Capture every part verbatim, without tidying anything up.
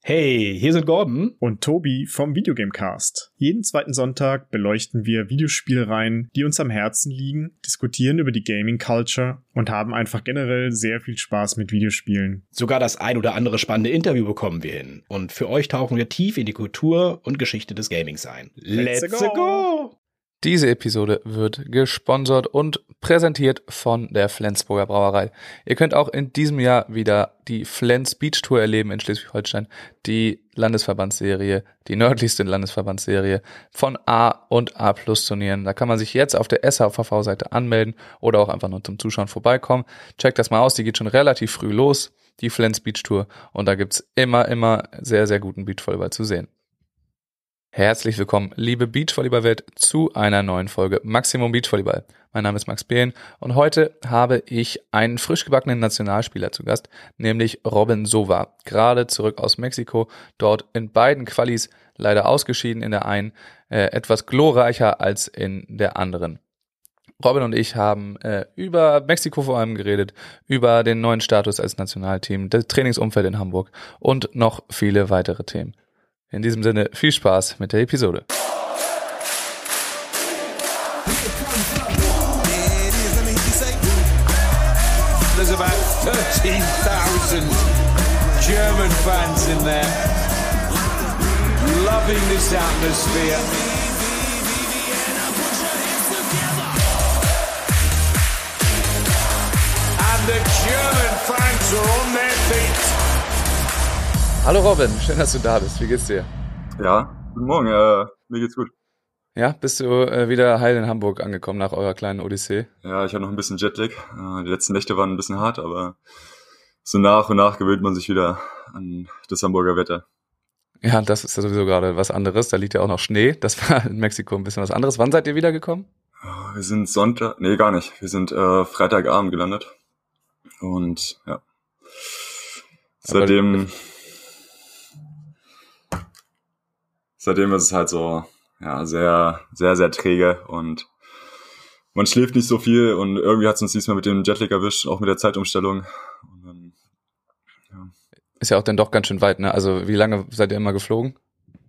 Hey, hier sind Gordon und Tobi vom Videogamecast. Jeden zweiten Sonntag beleuchten wir Videospielreihen, die uns am Herzen liegen, diskutieren über die Gaming Culture und haben einfach generell sehr viel Spaß mit Videospielen. Sogar das ein oder andere spannende Interview bekommen wir hin. Und für euch tauchen wir tief in die Kultur und Geschichte des Gamings ein. Let's, Let's go! go! Diese Episode wird gesponsert und präsentiert von der Flensburger Brauerei. Ihr könnt auch in diesem Jahr wieder die Flens Beach Tour erleben in Schleswig-Holstein, die Landesverbandsserie, die nördlichste Landesverbandsserie von A und A Plus Turnieren. Da kann man sich jetzt auf der S H V V-Seite anmelden oder auch einfach nur zum Zuschauen vorbeikommen. Checkt das mal aus, die geht schon relativ früh los, die Flens Beach Tour, und da gibt's immer, immer sehr, sehr guten Beachvolleyball zu sehen. Herzlich willkommen, liebe Beachvolleyball-Welt, zu einer neuen Folge Maximum Beachvolleyball. Mein Name ist Max Behlen und heute habe ich einen frisch gebackenen Nationalspieler zu Gast, nämlich Robin Sova, gerade zurück aus Mexiko, dort in beiden Qualis leider ausgeschieden, in der einen äh, etwas glorreicher als in der anderen. Robin und ich haben äh, über Mexiko vor allem geredet, über den neuen Status als Nationalteam, das Trainingsumfeld in Hamburg und noch viele weitere Themen. In diesem Sinne, viel Spaß mit der Episode. There's about thirteen thousand German fans in there, loving this atmosphere. And the German fans are on their feet. Hallo Robin, schön, dass du da bist. Wie geht's dir? Ja, guten Morgen. Äh, mir geht's gut. Ja, bist du äh, wieder heil in Hamburg angekommen nach eurer kleinen Odyssee? Ja, ich hatte noch ein bisschen Jetlag. Äh, die letzten Nächte waren ein bisschen hart, aber so nach und nach gewöhnt man sich wieder an das Hamburger Wetter. Ja, das ist ja sowieso gerade was anderes. Da liegt ja auch noch Schnee. Das war in Mexiko ein bisschen was anderes. Wann seid ihr wiedergekommen? Wir sind Sonntag, nee, gar nicht. Wir sind äh, Freitagabend gelandet. Und ja, seitdem... Aber Seitdem ist es halt so, ja, sehr, sehr, sehr träge und man schläft nicht so viel und irgendwie hat es uns diesmal mit dem Jetlag erwischt, auch mit der Zeitumstellung. Und dann, ja. Ist ja auch dann doch ganz schön weit, ne? Also wie lange seid ihr immer geflogen?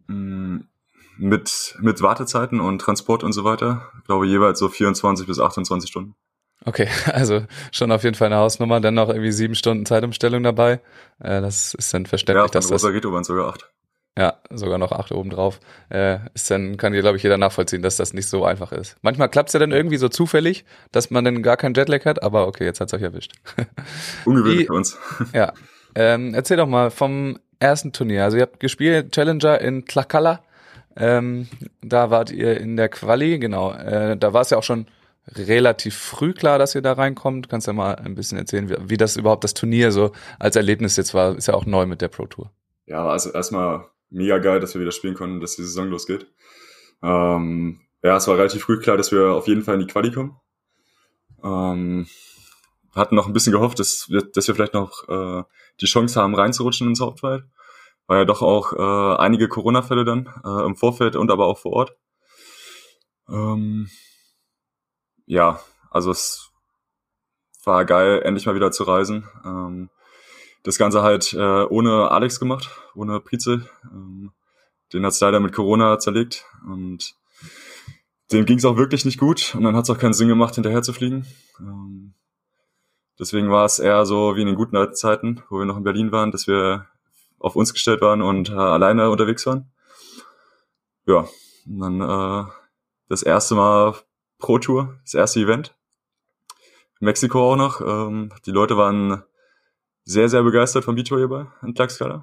Mit, mit Wartezeiten und Transport und so weiter. Ich glaube jeweils so vierundzwanzig bis achtundzwanzig Stunden. Okay, also schon auf jeden Fall eine Hausnummer, dann noch irgendwie sieben Stunden Zeitumstellung dabei. Äh, das ist dann verständlich, ja, dass das... Ja, Rito waren es sogar acht. Ja, sogar noch acht oben drauf. Äh, ist dann, kann dir, glaube ich, jeder nachvollziehen, dass das nicht so einfach ist. Manchmal klappt es ja dann irgendwie so zufällig, dass man dann gar keinen Jetlag hat, aber okay, jetzt hat's euch erwischt. Ungewöhnlich für uns. Ja. Ähm, erzähl doch mal vom ersten Turnier. Also ihr habt gespielt Challenger in Tlaxcala. Ähm, da wart ihr in der Quali, genau. Äh, da war es ja auch schon relativ früh klar, dass ihr da reinkommt. Kannst ja mal ein bisschen erzählen, wie, wie das überhaupt das Turnier so als Erlebnis jetzt war. Ist ja auch neu mit der Pro Tour. Ja, also erstmal mega geil, dass wir wieder spielen konnten, dass die Saison losgeht. Ähm, ja, es war relativ früh klar, dass wir auf jeden Fall in die Quali kommen. Ähm, hatten noch ein bisschen gehofft, dass wir, dass wir vielleicht noch äh, die Chance haben, reinzurutschen ins Hauptfeld. War ja doch auch äh, einige Corona-Fälle dann äh, im Vorfeld und aber auch vor Ort. Ähm, ja, also es war geil, endlich mal wieder zu reisen. Ähm, Das Ganze halt äh, ohne Alex gemacht, ohne Prizel. Ähm, den hat's leider mit Corona zerlegt und dem ging's auch wirklich nicht gut und dann hat's auch keinen Sinn gemacht, hinterher zu fliegen. Ähm, deswegen war es eher so wie in den guten alten Zeiten, wo wir noch in Berlin waren, dass wir auf uns gestellt waren und äh, alleine unterwegs waren. Ja, und dann äh, das erste Mal Pro Tour, das erste Event. In Mexiko auch noch. Ähm, die Leute waren sehr, sehr begeistert vom Beachvolleyball in Tlaxcala.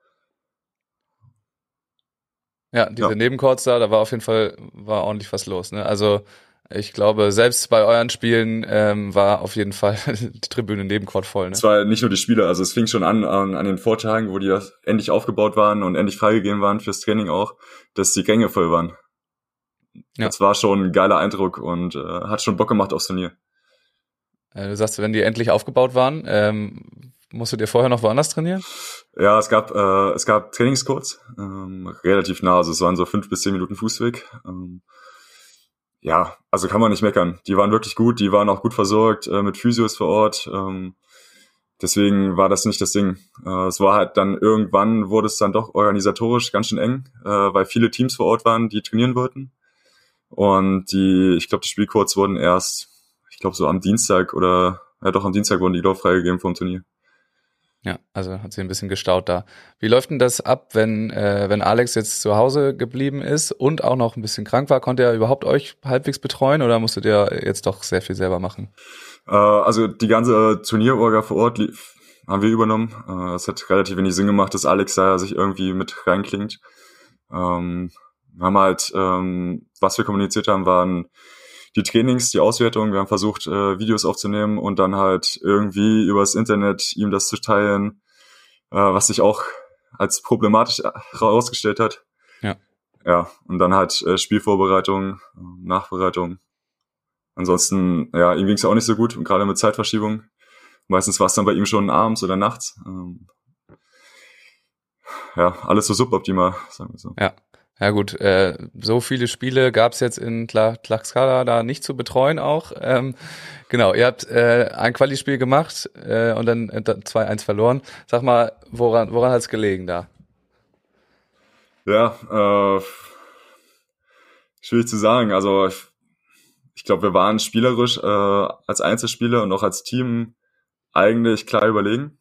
Ja, diese ja. Nebencourts da, da war auf jeden Fall war ordentlich was los. Ne? Also ich glaube, selbst bei euren Spielen ähm, war auf jeden Fall die Tribüne Nebencourt voll. Ne? Es war nicht nur die Spieler, also es fing schon an, an an den Vortagen, wo die endlich aufgebaut waren und endlich freigegeben waren fürs Training auch, dass die Gänge voll waren. Ja. Das war schon ein geiler Eindruck und äh, hat schon Bock gemacht aufs Turnier. Äh, du sagst, wenn die endlich aufgebaut waren, ähm, musstet ihr vorher noch woanders trainieren? Ja, es gab äh, es gab Trainingscourts, ähm, relativ nah, also es waren so fünf bis zehn Minuten Fußweg. Ähm, ja, also kann man nicht meckern. Die waren wirklich gut, die waren auch gut versorgt äh, mit Physios vor Ort. Ähm, deswegen war das nicht das Ding. Äh, es war halt dann irgendwann wurde es dann doch organisatorisch ganz schön eng, äh, weil viele Teams vor Ort waren, die trainieren wollten. Und die, ich glaube, die Spielcodes wurden erst, ich glaube so am Dienstag oder, ja doch am Dienstag wurden die, glaube ich, freigegeben vom Turnier. Ja, also hat sich ein bisschen gestaut da. Wie läuft denn das ab, wenn äh, wenn Alex jetzt zu Hause geblieben ist und auch noch ein bisschen krank war? Konnte er überhaupt euch halbwegs betreuen oder musstet ihr jetzt doch sehr viel selber machen? Äh, also die ganze Turnierorga vor Ort lief, haben wir übernommen. Äh, es hat relativ wenig Sinn gemacht, dass Alex da sich irgendwie mit reinklingt. Ähm, wir haben halt, ähm, was wir kommuniziert haben, waren die Trainings, die Auswertung. Wir haben versucht, äh, Videos aufzunehmen und dann halt irgendwie übers Internet ihm das zu teilen, äh, was sich auch als problematisch herausgestellt hat. Ja. Ja, und dann halt äh, Spielvorbereitung, äh, Nachbereitung. Ansonsten, ja, ihm ging es ja auch nicht so gut und gerade mit Zeitverschiebung. Meistens war es dann bei ihm schon abends oder nachts. Ähm, ja, alles so suboptimal, sagen wir so. Ja. Ja gut, äh, so viele Spiele gab es jetzt in Tla- Tlaxcala da nicht zu betreuen auch. Ähm, genau, ihr habt äh, ein Quali-Spiel gemacht äh, und dann äh, zwei eins verloren. Sag mal, woran woran hat's gelegen da? Ja, äh, schwierig zu sagen. Also ich, ich glaube, wir waren spielerisch äh, als Einzelspieler und auch als Team eigentlich klar überlegen.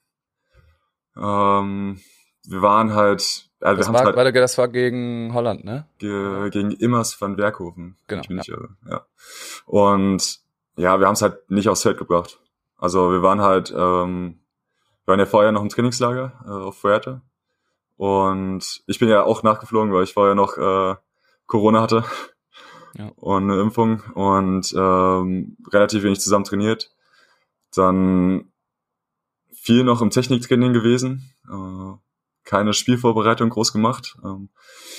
Ähm, wir waren halt Ja, das, wir war, halt war, das war gegen Holland, ne? ge- gegen Immers van Werkhoven. Genau, Ich bin ja. nicht irre. Ja. Und ja, wir haben es halt nicht aufs Feld gebracht. Also wir waren halt, ähm, wir waren ja vorher noch im Trainingslager äh, auf Fuerte. Und ich bin ja auch nachgeflogen, weil ich vorher noch äh, Corona hatte Ja. und eine Impfung und ähm, relativ wenig zusammen trainiert. Dann viel noch im Techniktraining gewesen. Äh, keine Spielvorbereitung groß gemacht. Ähm,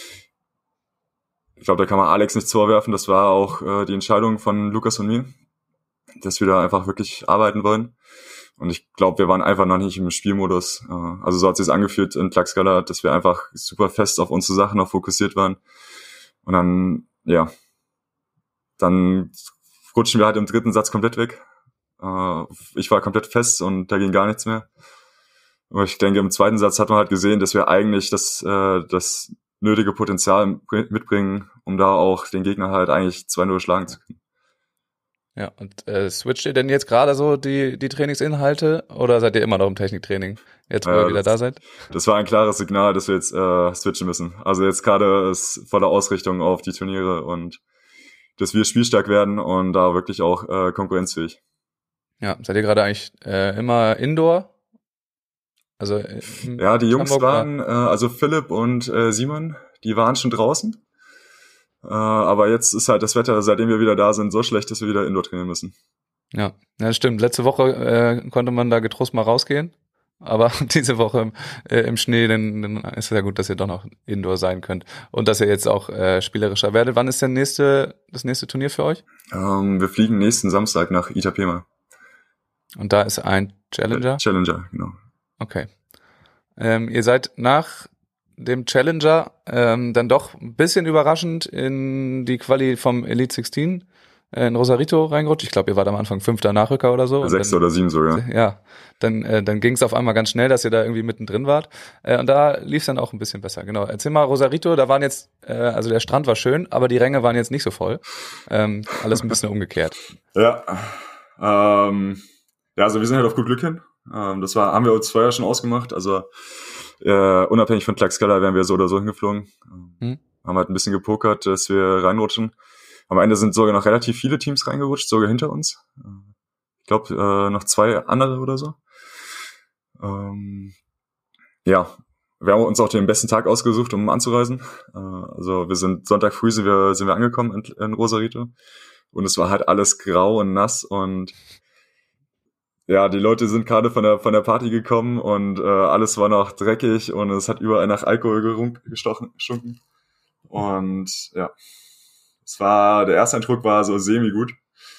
ich glaube, da kann man Alex nichts vorwerfen. Das war auch äh, die Entscheidung von Lukas und mir, dass wir da einfach wirklich arbeiten wollen. Und ich glaube, wir waren einfach noch nicht im Spielmodus. Äh, also so hat es sich angefühlt in Tlaxcala, dass wir einfach super fest auf unsere Sachen noch fokussiert waren. Und dann, ja, dann rutschen wir halt im dritten Satz komplett weg. Äh, ich war komplett fest und da ging gar nichts mehr. Aber ich denke, im zweiten Satz hat man halt gesehen, dass wir eigentlich das, äh, das nötige Potenzial mitbringen, um da auch den Gegner halt eigentlich zwei null schlagen zu können. Ja, und äh, switcht ihr denn jetzt gerade so die die Trainingsinhalte oder seid ihr immer noch im Techniktraining, jetzt wo Ja, ihr wieder das- da seid? Das war ein klares Signal, dass wir jetzt äh, switchen müssen. Also jetzt gerade ist volle Ausrichtung auf die Turniere und dass wir spielstark werden und da wirklich auch äh, konkurrenzfähig. Ja, seid ihr gerade eigentlich äh, immer Indoor? Also äh, in Ja, die Jungs Hamburg, waren, äh, also Philipp und äh, Simon, die waren schon draußen. Äh, aber jetzt ist halt das Wetter, seitdem wir wieder da sind, so schlecht, dass wir wieder Indoor trainieren müssen. Ja, ja, das stimmt. Letzte Woche äh, konnte man da getrost mal rausgehen, aber diese Woche äh, im Schnee, dann, dann ist es ja gut, dass ihr doch noch Indoor sein könnt und dass ihr jetzt auch äh, spielerischer werdet. Wann ist der nächste, das nächste Turnier für euch? Ähm, wir fliegen nächsten Samstag nach Itapema. Und da ist ein Challenger. Challenger, genau. Okay. Ähm, ihr seid nach dem Challenger ähm, dann doch ein bisschen überraschend in die Quali vom Elite sechzehn äh, in Rosarito reingerutscht. Ich glaube, ihr wart am Anfang fünfter Nachrücker oder so. Und Sechs dann, oder sieben sogar. Ja, dann, äh, dann ging es auf einmal ganz schnell, dass ihr da irgendwie mittendrin wart. Äh, und da lief es dann auch ein bisschen besser. Genau. Erzähl mal, Rosarito, da waren jetzt, äh, also der Strand war schön, aber die Ränge waren jetzt nicht so voll. Ähm, alles ein bisschen umgekehrt. Ja, ähm, ja, also wir sind halt auf gut Glück hin. Ähm, das war, haben wir uns vorher schon ausgemacht. Also äh, unabhängig von Tlaxcala wären wir so oder so hingeflogen. Ähm, Hm. Haben halt ein bisschen gepokert, dass wir reinrutschen. Am Ende sind sogar noch relativ viele Teams reingerutscht, sogar hinter uns. Äh, ich glaube, äh, noch zwei andere oder so. Ähm, ja, wir haben uns auch den besten Tag ausgesucht, um anzureisen. Äh, also wir sind Sonntag früh sind wir, sind wir angekommen in, in Rosarito. Und es war halt alles grau und nass und ja, die Leute sind gerade von der von der Party gekommen und äh, alles war noch dreckig und es hat überall nach Alkohol gerunk, gestochen, gestunken. Und ja, es war, der erste Eindruck war so semi-gut.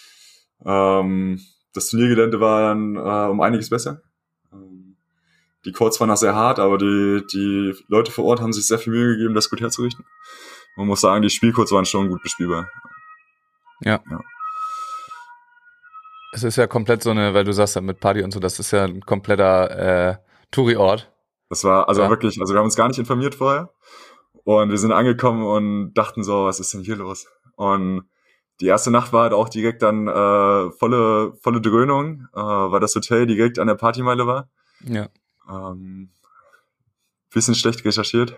Ähm, das Turniergelände war dann äh, um einiges besser. Ähm, die Courts waren noch sehr hart, aber die die Leute vor Ort haben sich sehr viel Mühe gegeben, das gut herzurichten. Man muss sagen, die Spielcourts waren schon gut bespielbar. Ja. Ja. Es ist ja komplett so eine, weil du sagst ja mit Party und so, das ist ja ein kompletter äh, Touri-Ort. Das war also Ja. wirklich, also wir haben uns gar nicht informiert vorher und wir sind angekommen und dachten so, was ist denn hier los? Und die erste Nacht war halt auch direkt dann äh, volle volle Dröhnung, äh, weil das Hotel direkt an der Partymeile war. Ja. Ähm, bisschen schlecht recherchiert.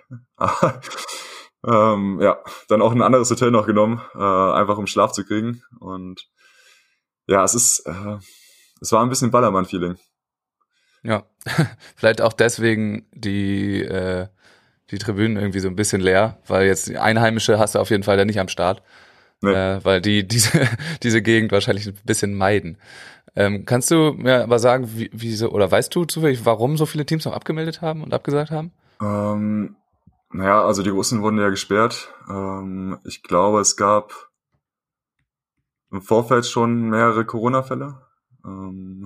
ähm, ja, dann auch ein anderes Hotel noch genommen, äh, einfach um Schlaf zu kriegen. Und ja, es ist, äh, es war ein bisschen Ballermann-Feeling. Ja. Vielleicht auch deswegen die, äh, die Tribünen irgendwie so ein bisschen leer, weil jetzt die Einheimische hast du auf jeden Fall da nicht am Start. Nee. Äh, weil die diese diese Gegend wahrscheinlich ein bisschen meiden. Ähm, kannst du mir aber sagen, wie, wie so, oder weißt du zufällig, warum so viele Teams noch abgemeldet haben und abgesagt haben? Ähm, naja, also die Russen wurden ja gesperrt. Ähm, ich glaube, es gab im Vorfeld schon mehrere Corona-Fälle. Ähm,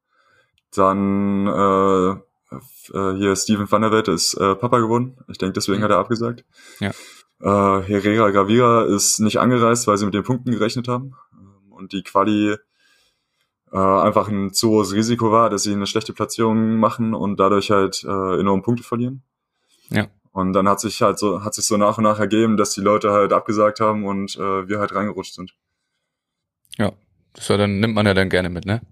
dann äh, äh, hier Steven van der Welt ist äh, Papa geworden. Ich denke, deswegen Mhm. hat er abgesagt. Ja. Äh, Herrera Gravira ist nicht angereist, weil sie mit den Punkten gerechnet haben. Ähm, und die Quali äh, einfach ein zu hohes Risiko war, dass sie eine schlechte Platzierung machen und dadurch halt äh, enorm Punkte verlieren. Ja. Und dann hat sich halt so, hat sich so nach und nach ergeben, dass die Leute halt abgesagt haben und äh, wir halt reingerutscht sind. Ja. Das ja, dann nimmt man ja dann gerne mit, ne?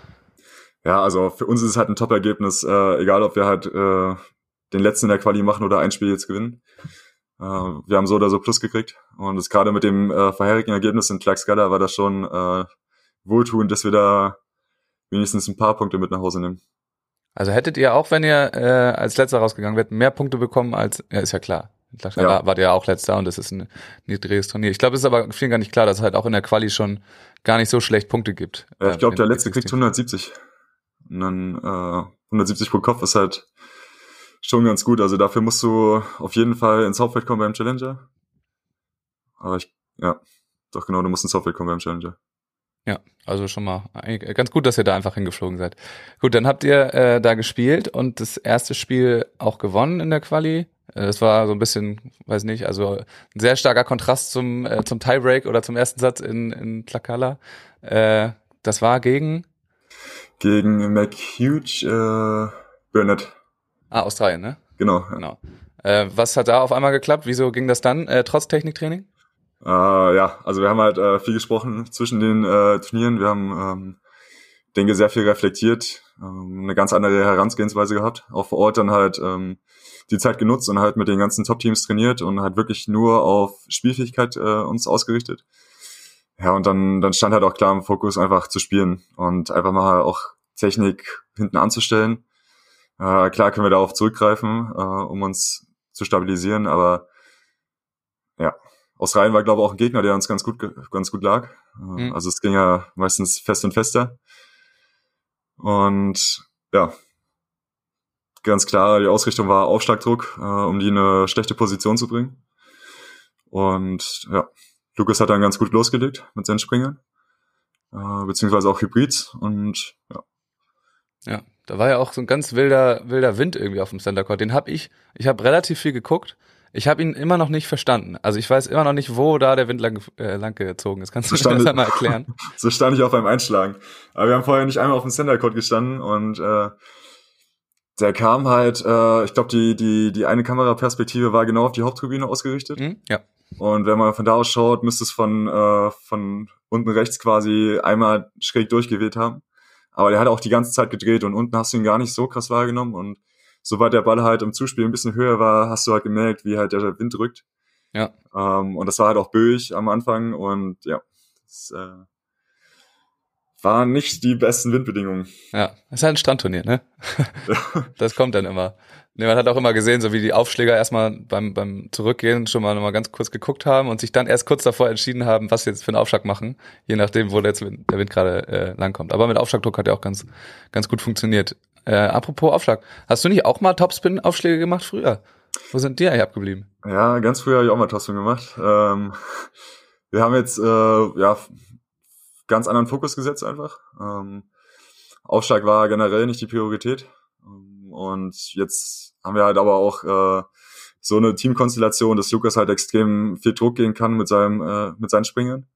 Ja, also für uns ist es halt ein Top-Ergebnis, äh, egal ob wir halt äh, den letzten in der Quali machen oder ein Spiel jetzt gewinnen. Äh, wir haben so oder so Plus gekriegt. Und das gerade mit dem äh, vorherigen Ergebnis in Tlaxcala war das schon äh, wohltuend, dass wir da wenigstens ein paar Punkte mit nach Hause nehmen. Also hättet ihr auch, wenn ihr äh, als Letzter rausgegangen wärt, mehr Punkte bekommen als, ja, ist ja klar. Da Ja. wart ihr ja auch Letzter und das ist ein niedriges Turnier. Ich glaube, es ist aber vielen gar nicht klar, dass es halt auch in der Quali schon gar nicht so schlecht Punkte gibt. Ja, ich glaube, Ähm, der in- letzte kriegt hundertsiebzig. Und dann äh, hundertsiebzig pro Kopf ist halt schon ganz gut. Also dafür musst du auf jeden Fall ins Hauptfeld kommen beim Challenger. Aber ich, ja, doch genau, du musst ins Hauptfeld kommen beim Challenger. Ja, also schon mal eigentlich ganz gut, dass ihr da einfach hingeflogen seid. Gut, dann habt ihr äh, da gespielt und das erste Spiel auch gewonnen in der Quali. Äh, Das war so ein bisschen, weiß nicht, also ein sehr starker Kontrast zum äh, zum Tiebreak oder zum ersten Satz in in Tlaxcala. Äh, das war gegen Gegen McHugh äh, Burnett. ah, Australien, ne? Genau. Ja. Genau. Äh, was hat da auf einmal geklappt? Wieso ging das dann, äh, trotz Techniktraining? Äh, ja, also wir haben halt äh, viel gesprochen zwischen den äh, Turnieren. Wir haben, ähm, denke, sehr viel reflektiert, ähm, eine ganz andere Herangehensweise gehabt. Auch vor Ort dann halt ähm, die Zeit genutzt und halt mit den ganzen Top-Teams trainiert und halt wirklich nur auf Spielfähigkeit äh, uns ausgerichtet. Ja, und dann, dann stand halt auch klar im Fokus, einfach zu spielen und einfach mal auch Technik hinten anzustellen. Äh, klar können wir darauf zurückgreifen, äh, um uns zu stabilisieren, aber ja, Australien war, glaube ich, auch ein Gegner, der uns ganz gut, ganz gut lag. Äh, Mhm. Also es ging ja meistens fest und fester. Und ja, ganz klar, die Ausrichtung war Aufschlagdruck, äh, um die in eine schlechte Position zu bringen. Und ja, Lukas hat dann ganz gut losgelegt mit seinen Springern, äh, beziehungsweise auch Hybrids und ja. Ja, da war ja auch so ein ganz wilder wilder Wind irgendwie auf dem Center Court. Den hab ich, ich habe relativ viel geguckt. Ich habe ihn immer noch nicht verstanden. Also ich weiß immer noch nicht, wo da der Wind lang, äh, lang gezogen ist. Kannst du mir Verstanden. das einmal erklären? So stand ich auch beim Einschlagen. Aber wir haben vorher nicht einmal auf dem Center Court gestanden und äh, der kam halt, äh, ich glaube, die die die eine Kameraperspektive war genau auf die Haupttribüne ausgerichtet. Hm? Ja. Und wenn man von da aus schaut, müsste es von äh, von unten rechts quasi einmal schräg durchgeweht haben. Aber der hat auch die ganze Zeit gedreht und unten hast du ihn gar nicht so krass wahrgenommen. Und sobald der Ball halt im Zuspiel ein bisschen höher war, hast du halt gemerkt, wie halt der Wind drückt. Ja. Ähm, und das war halt auch böig am Anfang und ja, es äh, waren nicht die besten Windbedingungen. Ja, das ist halt ein Strandturnier, ne? Das kommt dann immer. Ne, man hat auch immer gesehen, so wie die Aufschläger erstmal beim beim Zurückgehen schon mal noch mal ganz kurz geguckt haben und sich dann erst kurz davor entschieden haben, was sie jetzt für einen Aufschlag machen, je nachdem, wo der, jetzt der Wind gerade äh, langkommt. Aber mit Aufschlagdruck hat ja auch ganz ganz gut funktioniert. Äh, apropos Aufschlag, hast du nicht auch mal Topspin-Aufschläge gemacht früher? Wo sind die eigentlich abgeblieben? Ja, ganz früher habe ich auch mal Topspin gemacht. Ähm, wir haben jetzt äh, ja ganz anderen Fokus gesetzt einfach. Ähm, Aufschlag war generell nicht die Priorität. Und jetzt haben wir halt aber auch äh, so eine Teamkonstellation, dass Lukas halt extrem viel Druck gehen kann mit seinem äh, mit seinen Springern.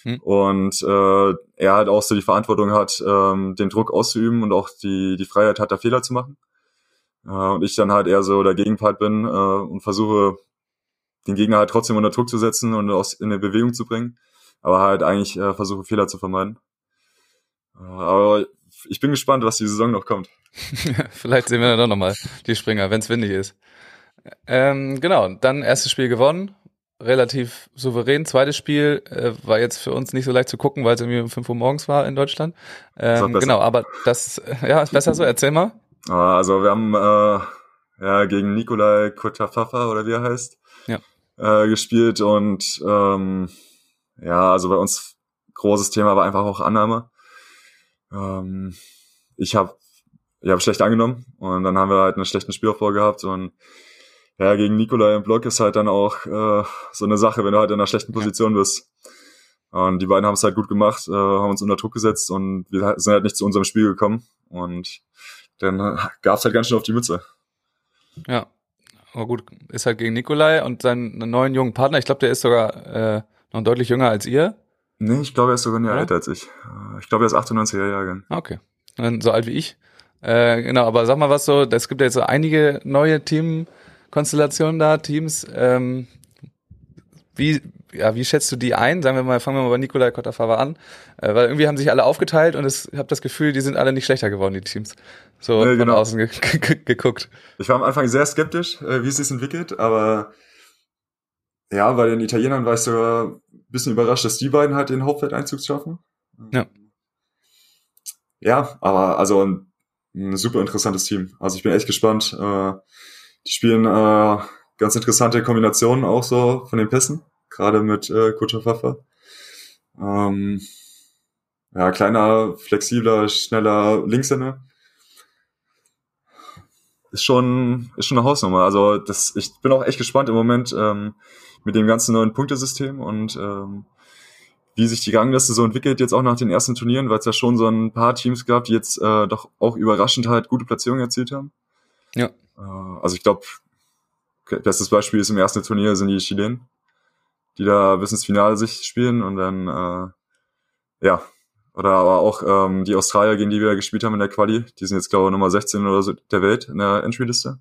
Hm. Und äh, er halt auch so die Verantwortung hat, ähm, den Druck auszuüben und auch die die Freiheit hat, da Fehler zu machen. Äh, und ich dann halt eher so der Gegenpart bin äh, und versuche, den Gegner halt trotzdem unter Druck zu setzen und aus, in eine Bewegung zu bringen. Aber halt eigentlich äh, versuche, Fehler zu vermeiden. Äh, aber ich bin gespannt, was die Saison noch kommt. Vielleicht sehen wir dann doch nochmal die Springer, wenn es windig ist. Ähm, genau, dann erstes Spiel gewonnen. Relativ souverän. Zweites Spiel äh, war jetzt für uns nicht so leicht zu gucken, weil es irgendwie um fünf Uhr morgens war in Deutschland. Ähm, genau, aber das ja ist besser so. Erzähl mal. Also wir haben äh, ja gegen Nikolai Kotafafa oder wie er heißt ja. äh, gespielt und ähm, ja, also bei uns großes Thema war einfach auch Annahme. Ähm, ich habe ich hab schlecht angenommen und dann haben wir halt einen schlechten Spielaufbau gehabt und ja, gegen Nikolai im Block ist halt dann auch äh, so eine Sache, wenn du halt in einer schlechten Position bist. Und die beiden haben es halt gut gemacht, äh, haben uns unter Druck gesetzt und wir sind halt nicht zu unserem Spiel gekommen. Und dann äh, gab's halt ganz schön auf die Mütze. Ja, aber gut, ist halt gegen Nikolai und seinen neuen jungen Partner. Ich glaube, der ist sogar äh, noch deutlich jünger als ihr. Nee, ich glaube, er ist sogar ein Jahr ja? älter als ich. Ich glaube, er ist achtundneunziger Jahrgang. Okay, dann so alt wie ich. Äh, genau, aber sag mal was so, es gibt ja jetzt so einige neue Team Konstellationen da, Teams, ähm, wie, ja, wie schätzt du die ein? Sagen wir mal, fangen wir mal bei Nikolai Kotafawa an, äh, weil irgendwie haben sich alle aufgeteilt und es, ich habe das Gefühl, die sind alle nicht schlechter geworden, die Teams. So nee, von genau. außen ge- ge- geguckt. Ich war am Anfang sehr skeptisch, äh, wie es sich entwickelt, aber ja, bei den Italienern war ich sogar ein bisschen überrascht, dass die beiden halt den Hauptfeldeinzug schaffen. Ja. Ja, aber also ein, ein super interessantes Team. Also ich bin echt gespannt. Äh, Die spielen äh, ganz interessante Kombinationen auch so von den Pässen, gerade mit äh, Kotafafa. Ähm, ja, kleiner, flexibler, schneller Linkshänder. Ist schon, ist schon eine Hausnummer. Also das, ich bin auch echt gespannt im Moment ähm, mit dem ganzen neuen Punktesystem und ähm, wie sich die Rangliste so entwickelt, jetzt auch nach den ersten Turnieren, weil es ja schon so ein paar Teams gab, die jetzt äh, doch auch überraschend halt gute Platzierungen erzielt haben. Ja. Also ich glaube, bestes Beispiel ist im ersten Turnier sind die Chilenen, die da bis ins Finale sich spielen und dann, äh, ja, oder aber auch ähm, die Australier, gegen die wir gespielt haben in der Quali, die sind jetzt, glaube ich, Nummer sechzehn oder so der Welt in der Entry-Liste.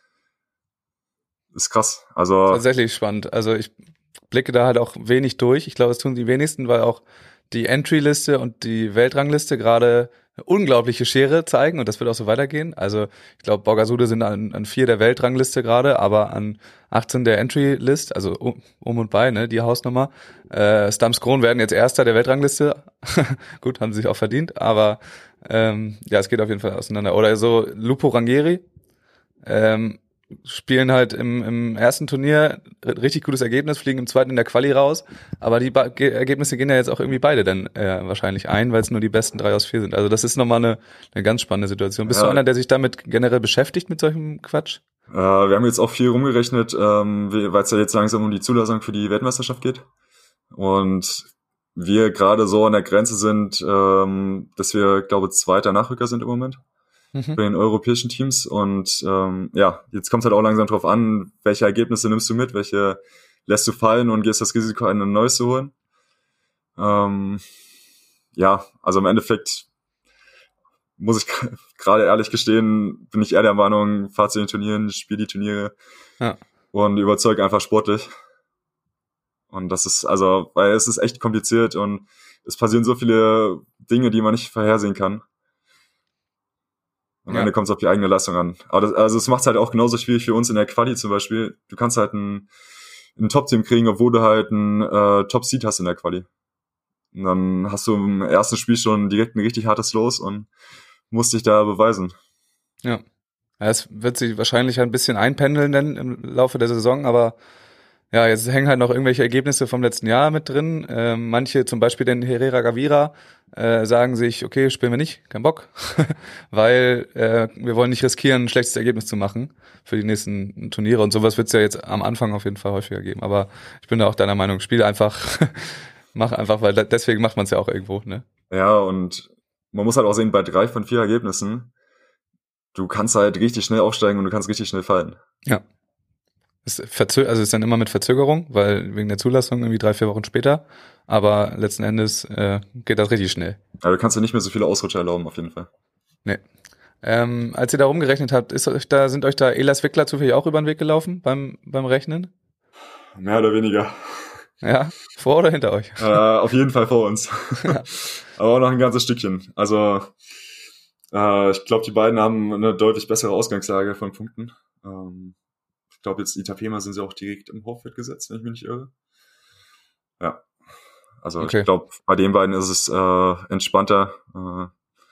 Ist krass. Also tatsächlich spannend. Also ich blicke da halt auch wenig durch. Ich glaube, es tun die wenigsten, weil auch die Entry-Liste und die Weltrangliste gerade eine unglaubliche Schere zeigen und das wird auch so weitergehen. Also ich glaube, Borgasude sind an, an vier der Weltrangliste gerade, aber an achtzehn der Entry-List, also um, um und bei, ne, die Hausnummer. Äh, Stams Kron werden jetzt Erster der Weltrangliste. Gut, haben sie sich auch verdient, aber ähm, ja, es geht auf jeden Fall auseinander. Oder so Lupo Rangieri, ähm, spielen halt im, im ersten Turnier richtig gutes Ergebnis, fliegen im zweiten in der Quali raus, aber die ba- Ge- Ergebnisse gehen ja jetzt auch irgendwie beide dann äh, wahrscheinlich ein, weil es nur die besten drei aus vier sind. Also das ist nochmal eine, eine ganz spannende Situation. Bist ja. du einer, der sich damit generell beschäftigt mit solchem Quatsch? Äh, wir haben jetzt auch viel rumgerechnet, ähm, weil es ja jetzt langsam um die Zulassung für die Weltmeisterschaft geht und wir gerade so an der Grenze sind, ähm, dass wir, glaube ich, zweiter Nachrücker sind im Moment. Bei den europäischen Teams und ähm, ja, jetzt kommt es halt auch langsam drauf an, welche Ergebnisse nimmst du mit, welche lässt du fallen und gehst das Risiko ein, ein neues zu holen. Ähm, ja, also im Endeffekt muss ich gerade ehrlich gestehen, bin ich eher der Meinung, fahr zu den Turnieren, spiel die Turniere ja. und überzeug einfach sportlich. Und das ist, also, weil es ist echt kompliziert und es passieren so viele Dinge, die man nicht vorhersehen kann. Am ja. Ende kommt es auf die eigene Leistung an. Aber das, also es macht es halt auch genauso schwierig für uns in der Quali zum Beispiel. Du kannst halt ein, ein Top-Team kriegen, obwohl du halt ein äh, Top-Seed hast in der Quali. Und dann hast du im ersten Spiel schon direkt ein richtig hartes Los und musst dich da beweisen. Ja. Ja, es wird sich wahrscheinlich ein bisschen einpendeln dann im Laufe der Saison, aber ja, jetzt hängen halt noch irgendwelche Ergebnisse vom letzten Jahr mit drin. Äh, manche, zum Beispiel den Herrera Gavira, äh, sagen sich, okay, spielen wir nicht, kein Bock, weil äh, wir wollen nicht riskieren, ein schlechtes Ergebnis zu machen für die nächsten Turniere und sowas wird es ja jetzt am Anfang auf jeden Fall häufiger geben. Aber ich bin da auch deiner Meinung, spiel einfach, mach einfach, weil deswegen macht man es ja auch irgendwo, ne? Ja, und man muss halt auch sehen, bei drei von vier Ergebnissen, du kannst halt richtig schnell aufsteigen und du kannst richtig schnell fallen. Ja. Ist verzö- also ist dann immer mit Verzögerung, weil wegen der Zulassung irgendwie drei, vier Wochen später. Aber letzten Endes äh, geht das richtig schnell. Aber du kannst ja nicht mehr so viele Ausrutscher erlauben, auf jeden Fall. Nee. Ähm, als ihr da rumgerechnet habt, ist euch da, sind euch da Elas Wickler zufällig auch über den Weg gelaufen beim, beim Rechnen? Mehr oder weniger. Ja? Vor oder hinter euch? Äh, auf jeden Fall vor uns. Ja. Aber auch noch ein ganzes Stückchen. Also äh, ich glaube, die beiden haben eine deutlich bessere Ausgangslage von Punkten. Ähm, ich glaube, jetzt Itapema sind sie auch direkt im Hauptfeld gesetzt, wenn ich mich nicht irre. Ja. Also Okay. ich glaube, bei den beiden ist es äh, entspannter. Äh,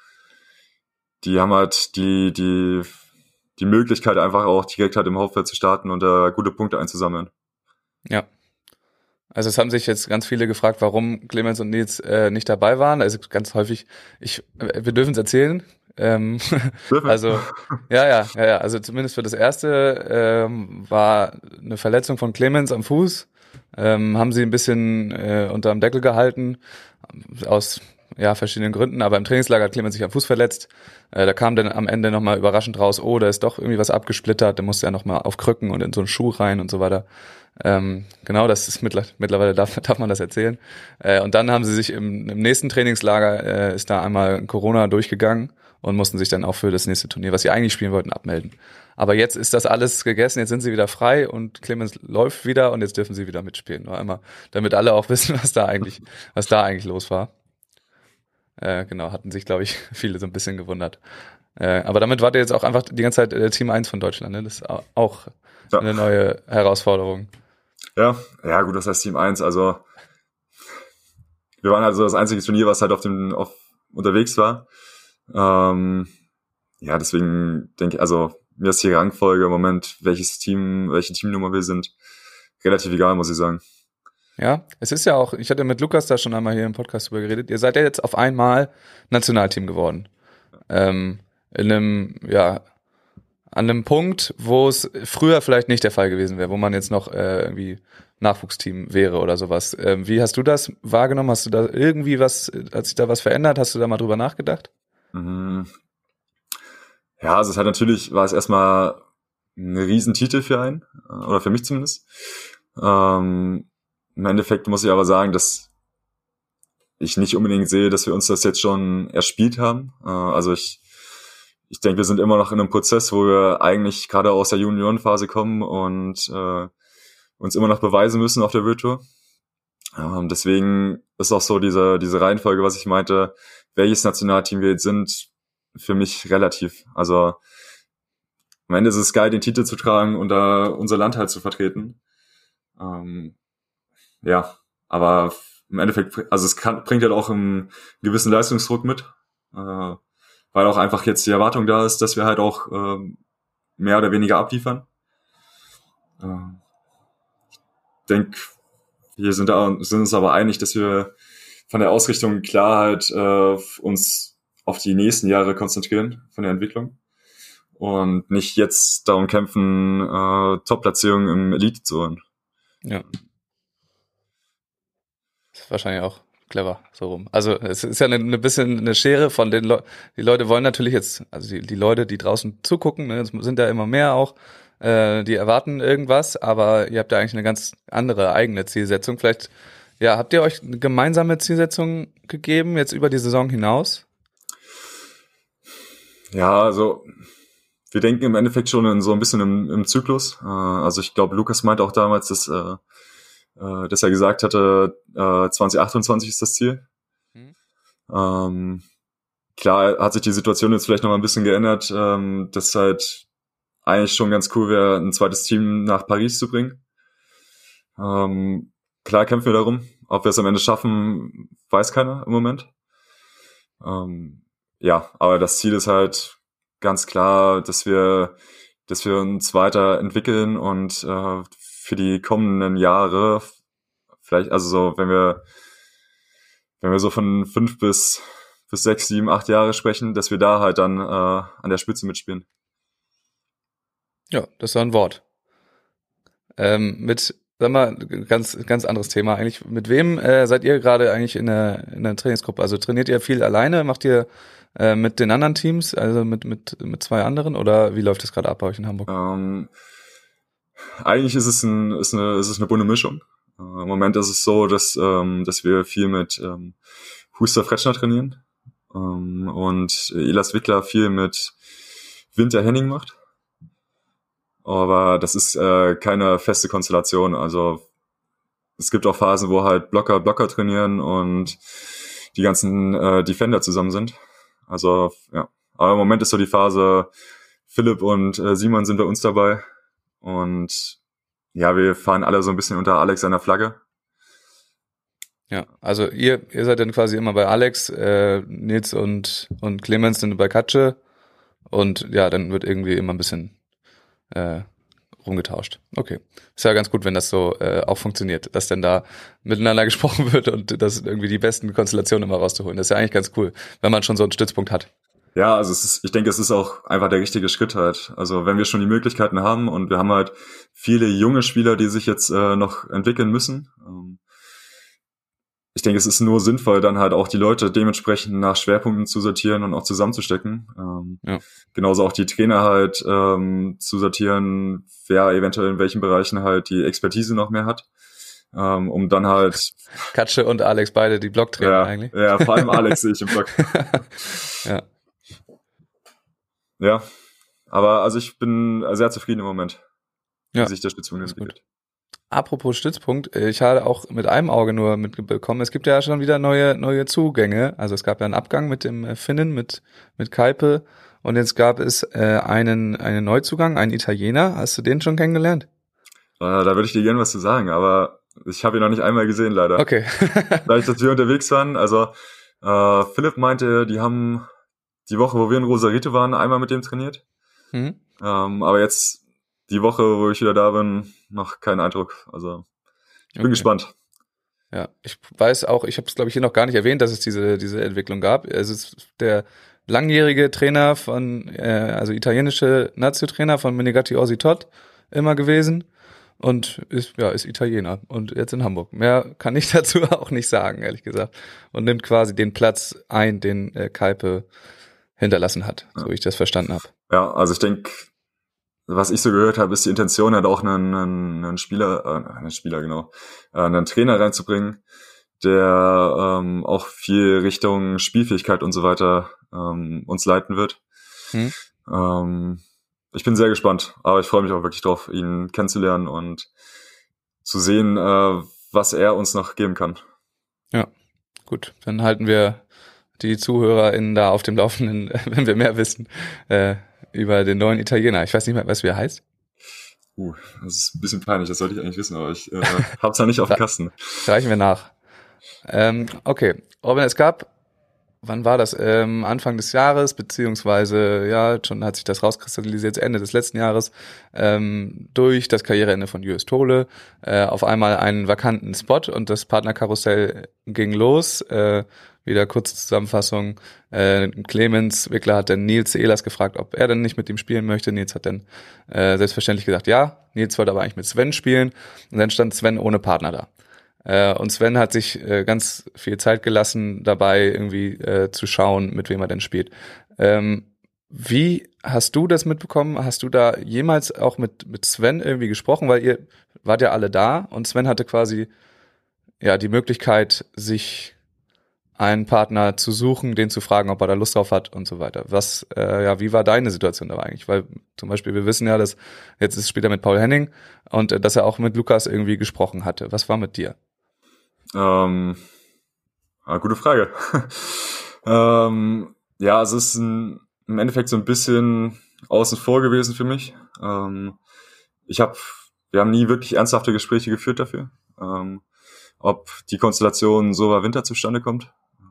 die haben halt die, die, die Möglichkeit, einfach auch direkt halt im Hauptfeld zu starten und äh, gute Punkte einzusammeln. Ja. Also es haben sich jetzt ganz viele gefragt, warum Clemens und Nils äh, nicht dabei waren. Also ganz häufig, ich, äh, wir dürfen es erzählen. Ähm, also ja, ja, ja, ja. Also zumindest für das erste ähm, war eine Verletzung von Clemens am Fuß. Ähm, haben sie ein bisschen äh, unter dem Deckel gehalten aus ja verschiedenen Gründen. Aber im Trainingslager hat Clemens sich am Fuß verletzt. Äh, da kam dann am Ende nochmal überraschend raus, oh, da ist doch irgendwie was abgesplittert. Da musste er nochmal auf Krücken und in so einen Schuh rein und so weiter. Ähm, genau, das ist mittler- mittlerweile darf, darf man das erzählen. Äh, und dann haben sie sich im, im nächsten Trainingslager äh, ist da einmal Corona durchgegangen und mussten sich dann auch für das nächste Turnier, was sie eigentlich spielen wollten, abmelden. Aber jetzt ist das alles gegessen, jetzt sind sie wieder frei und Clemens läuft wieder und jetzt dürfen sie wieder mitspielen. Nur einmal, damit alle auch wissen, was da eigentlich, was da eigentlich los war. Äh, genau, hatten sich, glaube ich, viele so ein bisschen gewundert. Äh, aber damit wart ihr jetzt auch einfach die ganze Zeit äh, Team eins von Deutschland, ne? Das ist auch Ja. eine neue Herausforderung. Ja, ja, gut, das heißt Team eins. Also wir waren halt so das einzige Turnier, was halt auf dem auf unterwegs war. Ähm, ja, deswegen denke ich, also mir ist die Rangfolge im Moment, welches Team, welche Teamnummer wir sind, relativ egal, muss ich sagen. Ja, es ist ja auch, ich hatte mit Lukas da schon einmal hier im Podcast drüber geredet, ihr seid ja jetzt auf einmal Nationalteam geworden. Ähm, in einem, ja, an einem Punkt, wo es früher vielleicht nicht der Fall gewesen wäre, wo man jetzt noch äh, irgendwie Nachwuchsteam wäre oder sowas. Ähm, wie hast du das wahrgenommen? Hast du da irgendwie was, hat sich da was verändert? Hast du da mal drüber nachgedacht? Mhm. Ja, also es hat natürlich, war es erstmal ein Riesentitel für einen, oder für mich zumindest. Ähm, im Endeffekt muss ich aber sagen, dass ich nicht unbedingt sehe, dass wir uns das jetzt schon erspielt haben. Äh, also ich ich denke, wir sind immer noch in einem Prozess, wo wir eigentlich gerade aus der Juniorenphase kommen und äh, uns immer noch beweisen müssen auf der World Tour. Ähm, deswegen ist auch so diese diese Reihenfolge, was ich meinte, welches Nationalteam wir jetzt sind, für mich relativ. Also am Ende ist es geil, den Titel zu tragen und da unser Land halt zu vertreten. Ähm, ja, aber im Endeffekt, also es kann, bringt halt auch einen gewissen Leistungsdruck mit, äh, weil auch einfach jetzt die Erwartung da ist, dass wir halt auch ähm, mehr oder weniger abliefern. Äh, ich denke, wir sind, da, sind uns aber einig, dass wir von der Ausrichtung klar halt äh, uns auf die nächsten Jahre konzentrieren von der Entwicklung und nicht jetzt darum kämpfen, äh, Top-Platzierungen im Elite zu holen. Ja. Das ist wahrscheinlich auch clever, so rum. Also es ist ja eine, eine bisschen eine Schere von den Leuten. Die Leute wollen natürlich jetzt, also die, die Leute, die draußen zugucken, ne, es sind ja immer mehr auch, äh, die erwarten irgendwas, aber ihr habt ja eigentlich eine ganz andere eigene Zielsetzung. Vielleicht, ja, habt ihr euch eine gemeinsame Zielsetzung gegeben, jetzt über die Saison hinaus? Ja, also wir denken im Endeffekt schon in so ein bisschen im, im Zyklus. Äh, also ich glaube, Lukas meinte auch damals, dass äh, dass er gesagt hatte, äh, zwanzig achtundzwanzig ist das Ziel. Mhm. Ähm, klar hat sich die Situation jetzt vielleicht noch mal ein bisschen geändert, ähm, dass halt eigentlich schon ganz cool wäre, ein zweites Team nach Paris zu bringen. Ähm, klar kämpfen wir darum. Ob wir es am Ende schaffen, weiß keiner im Moment. Ähm, ja, aber das Ziel ist halt ganz klar, dass wir, dass wir uns weiterentwickeln und äh, für die kommenden Jahre, vielleicht, also so, wenn wir, wenn wir so von fünf bis, bis sechs, sieben, acht Jahre sprechen, dass wir da halt dann äh, an der Spitze mitspielen. Ja, das war ein Wort. Ähm, mit, sag mal, ganz, ganz anderes Thema eigentlich. Mit wem äh, seid ihr gerade eigentlich in der, in der Trainingsgruppe? Also trainiert ihr viel alleine? Macht ihr äh, mit den anderen Teams, also mit, mit, mit zwei anderen? Oder wie läuft das gerade ab bei euch in Hamburg? Ähm, Eigentlich ist es, ein, ist, eine, ist es eine bunte Mischung. Uh, Im Moment ist es so, dass, ähm, dass wir viel mit ähm, Huster Fretschner trainieren ähm, und Elas Wickler viel mit Winter Henning macht. Aber das ist äh, keine feste Konstellation. Also es gibt auch Phasen, wo halt Blocker Blocker trainieren und die ganzen äh, Defender zusammen sind. Also ja, aber im Moment ist so die Phase, Philipp und äh, Simon sind bei uns dabei und ja, wir fahren alle so ein bisschen unter Alex seiner Flagge. Ja, also ihr ihr seid dann quasi immer bei Alex, äh, Nils und und Clemens sind bei Katsche und ja, dann wird irgendwie immer ein bisschen äh, rumgetauscht. Okay, ist ja ganz gut, wenn das so äh, auch funktioniert, dass dann da miteinander gesprochen wird und das irgendwie die besten Konstellationen immer rauszuholen. Das ist ja eigentlich ganz cool, wenn man schon so einen Stützpunkt hat. Ja, also es ist, ich denke, es ist auch einfach der richtige Schritt halt. Also wenn wir schon die Möglichkeiten haben und wir haben halt viele junge Spieler, die sich jetzt äh, noch entwickeln müssen. Ähm, ich denke, es ist nur sinnvoll, dann halt auch die Leute dementsprechend nach Schwerpunkten zu sortieren und auch zusammenzustecken. Ähm, ja. Genauso auch die Trainer halt ähm, zu sortieren, wer eventuell in welchen Bereichen halt die Expertise noch mehr hat. Ähm, um dann halt... Katsche und Alex beide die Blocktrainer ja, eigentlich. Ja, vor allem Alex sehe ich im Block. Ja. Ja, aber also ich bin sehr zufrieden im Moment, wie ja. sich der Stützpunkt entwickelt. Apropos Stützpunkt, ich habe auch mit einem Auge nur mitbekommen, es gibt ja schon wieder neue neue Zugänge. Also es gab ja einen Abgang mit dem Finnen, mit mit Kaipe und jetzt gab es äh, einen einen Neuzugang, einen Italiener. Hast du den schon kennengelernt? Äh, da würde ich dir gerne was zu sagen, aber ich habe ihn noch nicht einmal gesehen, leider. Okay. Dadurch, dass wir unterwegs waren, also äh, Philipp meinte, die haben die Woche, wo wir in Rosarito waren, einmal mit dem trainiert. Mhm. Ähm, aber jetzt die Woche, wo ich wieder da bin, noch keinen Eindruck. Also ich bin okay. gespannt. Ja, ich weiß auch, ich habe es glaube ich hier noch gar nicht erwähnt, dass es diese diese Entwicklung gab. Es ist der langjährige Trainer von, äh, also italienische Nazio-Trainer von Menegatti Orsi Tot immer gewesen und ist ja ist Italiener und jetzt in Hamburg. Mehr kann ich dazu auch nicht sagen, ehrlich gesagt. Und nimmt quasi den Platz ein, den äh, Kaipe hinterlassen hat, ja. So wie ich das verstanden habe. Ja, also ich denke, was ich so gehört habe, ist die Intention, halt auch einen, einen, einen Spieler, äh, einen Spieler genau, äh, einen Trainer reinzubringen, der ähm, auch viel Richtung Spielfähigkeit und so weiter ähm, uns leiten wird. Hm. Ähm, ich bin sehr gespannt, aber ich freue mich auch wirklich drauf, ihn kennenzulernen und zu sehen, äh, was er uns noch geben kann. Ja, gut, dann halten wir die ZuhörerInnen da auf dem Laufenden, wenn wir mehr wissen, äh, über den neuen Italiener. Ich weiß nicht mehr, was wie er heißt. Uh, das ist ein bisschen peinlich, das sollte ich eigentlich wissen, aber ich äh, hab's ja nicht auf dem Kasten. Reichen wir nach. Ähm, okay, Robin, es gab, wann war das? Ähm, Anfang des Jahres, beziehungsweise, ja, schon hat sich das rauskristallisiert, Ende des letzten Jahres, ähm, durch das Karriereende von Julius Tole, äh, auf einmal einen vakanten Spot und das Partnerkarussell ging los. Äh, Wieder kurze Zusammenfassung. Äh, Clemens Wickler hat dann Nils Ehlers gefragt, ob er denn nicht mit ihm spielen möchte. Nils hat dann äh, selbstverständlich gesagt, ja. Nils wollte aber eigentlich mit Sven spielen. Und dann stand Sven ohne Partner da. Äh, und Sven hat sich äh, ganz viel Zeit gelassen, dabei irgendwie äh, zu schauen, mit wem er denn spielt. Ähm, wie hast du das mitbekommen? Hast du da jemals auch mit mit Sven irgendwie gesprochen? Weil ihr wart ja alle da und Sven hatte quasi ja die Möglichkeit, sich einen Partner zu suchen, den zu fragen, ob er da Lust drauf hat und so weiter. Was, äh, ja, wie war deine Situation dabei eigentlich? Weil zum Beispiel, wir wissen ja, dass jetzt ist, spielt er mit Paul Henning und äh, dass er auch mit Lukas irgendwie gesprochen hatte. Was war mit dir? Ähm, ah, gute Frage. ähm, ja, es ist ein, im Endeffekt so ein bisschen außen vor gewesen für mich. Ähm, ich habe, wir haben nie wirklich ernsthafte Gespräche geführt dafür, ähm, ob die Konstellation Sova Winter zustande kommt.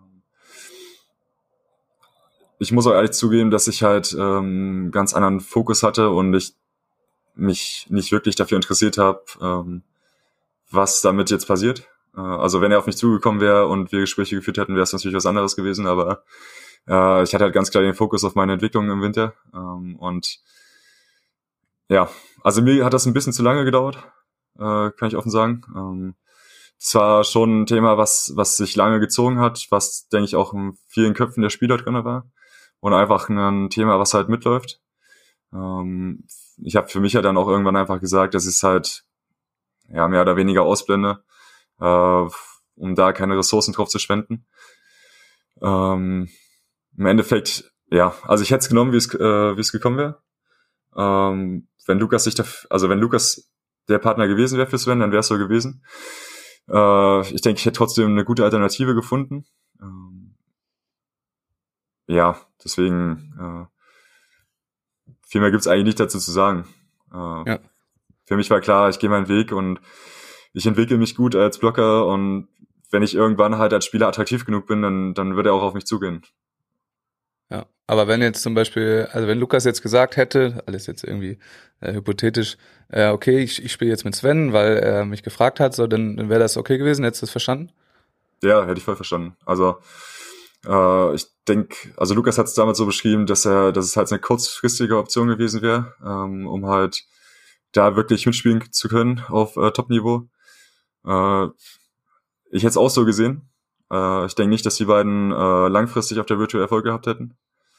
Ich muss auch ehrlich zugeben, dass ich halt ähm, ganz anderen Fokus hatte und ich mich nicht wirklich dafür interessiert habe, ähm, was damit jetzt passiert. Äh, also wenn er auf mich zugekommen wäre und wir Gespräche geführt hätten, wäre es natürlich was anderes gewesen, aber äh, ich hatte halt ganz klar den Fokus auf meine Entwicklung im Winter. Ähm, und ja, also mir hat das ein bisschen zu lange gedauert, äh, kann ich offen sagen. Ähm, das war schon ein Thema, was was sich lange gezogen hat, was, denke ich, auch in vielen Köpfen der Spieler drin war. Und einfach ein Thema, was halt mitläuft. Ähm, ich habe für mich ja dann auch irgendwann einfach gesagt, dass ich es halt ja mehr oder weniger ausblende, äh, um da keine Ressourcen drauf zu spenden. Ähm, Im Endeffekt, ja, also ich hätte es genommen, wie es äh, wie es gekommen wäre. Ähm, wenn Lukas sich, dafür, also wenn Lukas der Partner gewesen wäre für Sven, dann wäre es so gewesen. Äh, ich denke, ich hätte trotzdem eine gute Alternative gefunden. Ähm, ja, deswegen äh, viel mehr gibt's eigentlich nicht dazu zu sagen. Äh, ja. Für mich war klar, ich gehe meinen Weg und ich entwickle mich gut als Blocker und wenn ich irgendwann halt als Spieler attraktiv genug bin, dann, dann wird er auch auf mich zugehen. Ja, aber wenn jetzt zum Beispiel, also wenn Lukas jetzt gesagt hätte, alles jetzt irgendwie äh, hypothetisch, äh, okay, ich, ich spiele jetzt mit Sven, weil er mich gefragt hat, so, dann, dann wäre das okay gewesen, hättest du das verstanden? Ja, hätte ich voll verstanden. Also äh, ich denke, also Lukas hat es damals so beschrieben, dass er, dass es halt eine kurzfristige Option gewesen wäre, ähm, um halt da wirklich mitspielen zu können auf äh, Top-Niveau. Äh, ich hätte es auch so gesehen. Äh, ich denke nicht, dass die beiden äh, langfristig auf der Virtual Erfolg gehabt hätten.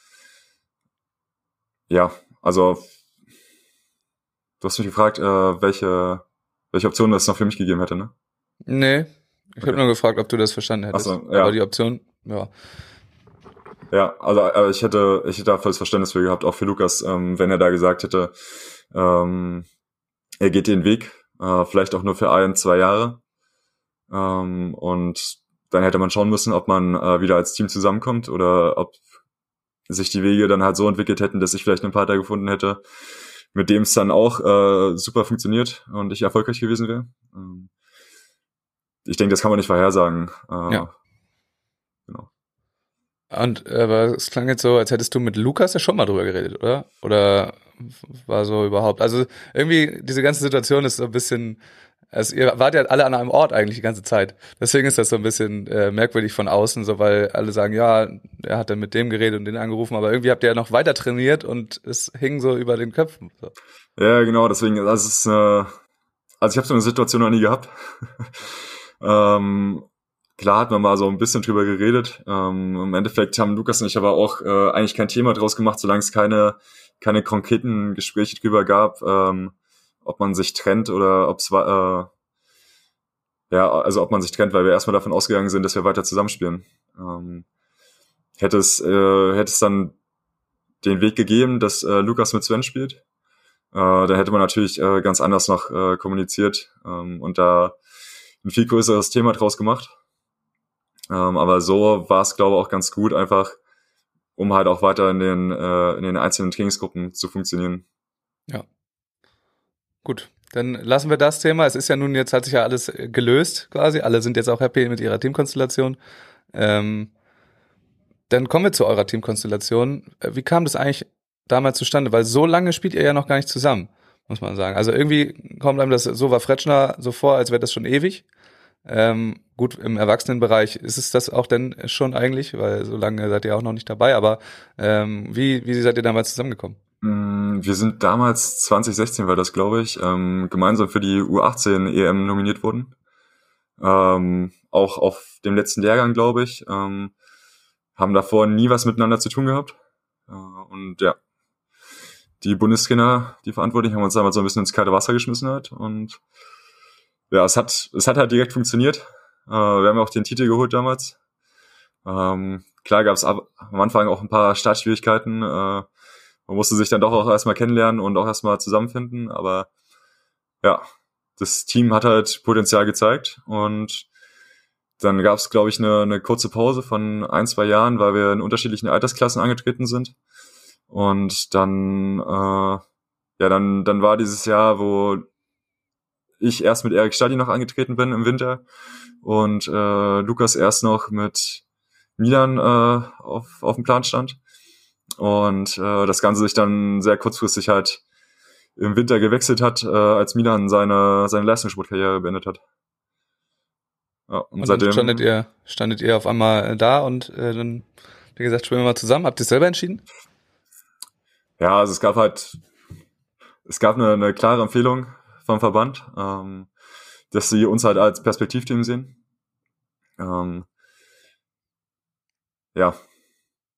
Ja, also du hast mich gefragt, äh, welche welche Option das noch für mich gegeben hätte, ne? Nee, ich okay. habe nur gefragt, ob du das verstanden hättest. Ach so, ja. Aber die Option, ja. Ja, also äh, ich hätte ich hätte da volles Verständnis für gehabt, auch für Lukas, ähm, wenn er da gesagt hätte, ähm, er geht den Weg, äh, vielleicht auch nur für ein, zwei Jahre. Ähm, und dann hätte man schauen müssen, ob man äh, wieder als Team zusammenkommt oder ob sich die Wege dann halt so entwickelt hätten, dass ich vielleicht einen Partner gefunden hätte, mit dem es dann auch äh, super funktioniert und ich erfolgreich gewesen wäre. Ähm, ich denke, das kann man nicht vorhersagen. Äh, ja. Genau. Und aber es klang jetzt so, als hättest du mit Lukas ja schon mal drüber geredet, oder? Oder war so überhaupt? Also irgendwie diese ganze Situation ist so ein bisschen, also ihr wart ja alle an einem Ort eigentlich die ganze Zeit. Deswegen ist das so ein bisschen äh, merkwürdig von außen, so weil alle sagen, ja, er hat dann mit dem geredet und den angerufen, aber irgendwie habt ihr ja noch weiter trainiert und es hing so über den Köpfen. So. Ja, genau, deswegen, das ist, äh, also ich habe so eine Situation noch nie gehabt. ähm, klar hat man mal so ein bisschen drüber geredet. Ähm, im Endeffekt haben Lukas und ich aber auch äh, eigentlich kein Thema draus gemacht, solange es keine keine konkreten Gespräche drüber gab, ähm, ob man sich trennt oder ob es war, äh, ja, also ob man sich trennt, weil wir erstmal davon ausgegangen sind, dass wir weiter zusammenspielen. Ähm, hätte es, äh, hätte es dann den Weg gegeben, dass äh, Lukas mit Sven spielt, äh, dann hätte man natürlich äh, ganz anders noch äh, kommuniziert ähm, und da ein viel größeres Thema draus gemacht. Ähm, aber so war es, glaube ich, auch ganz gut, einfach um halt auch weiter in den äh, in den einzelnen Trainingsgruppen zu funktionieren. Ja. Gut, dann lassen wir das Thema. Es ist ja nun, jetzt hat sich ja alles gelöst quasi. Alle sind jetzt auch happy mit ihrer Teamkonstellation. Ähm, dann kommen wir zu eurer Teamkonstellation. Wie kam das eigentlich damals zustande? Weil so lange spielt ihr ja noch gar nicht zusammen, muss man sagen. Also irgendwie kommt einem das, so war Fretschner so vor, als wäre das schon ewig. Ähm, gut, im Erwachsenenbereich ist es das auch denn schon eigentlich, weil so lange seid ihr auch noch nicht dabei, aber ähm, wie, wie seid ihr damals zusammengekommen? Wir sind damals, zwanzig sechzehn war das, glaube ich, ähm, gemeinsam für die U achtzehn E M nominiert worden. Ähm, auch auf dem letzten Lehrgang, glaube ich. Ähm, haben davor nie was miteinander zu tun gehabt. Äh, und ja, die Bundestrainer, die Verantwortlichen, haben uns damals so ein bisschen ins kalte Wasser geschmissen halt. Und ja, es hat, es hat halt direkt funktioniert. Äh, wir haben auch den Titel geholt damals. Ähm, klar gab es am Anfang auch ein paar Startschwierigkeiten. Äh, man musste sich dann doch auch erstmal kennenlernen und auch erstmal zusammenfinden. Aber ja, das Team hat halt Potenzial gezeigt. Und dann gab es, glaube ich, eine, eine kurze Pause von ein, zwei Jahren, weil wir in unterschiedlichen Altersklassen angetreten sind. Und dann, äh, ja, dann, dann war dieses Jahr, wo ich erst mit Erik Stadi noch angetreten bin im Winter und äh, Lukas erst noch mit Milan äh, auf, auf dem Plan stand. Und äh, das Ganze sich dann sehr kurzfristig halt im Winter gewechselt hat, äh, als Milan seine, seine Leistungssportkarriere beendet hat. Ja, und, und seitdem dann standet ihr, standet ihr auf einmal da und äh, dann, wie gesagt, spielen wir mal zusammen. Habt ihr es selber entschieden? Ja, also es gab halt, es gab eine, eine klare Empfehlung vom Verband, ähm, dass sie uns halt als Perspektivteam sehen. Ähm, ja,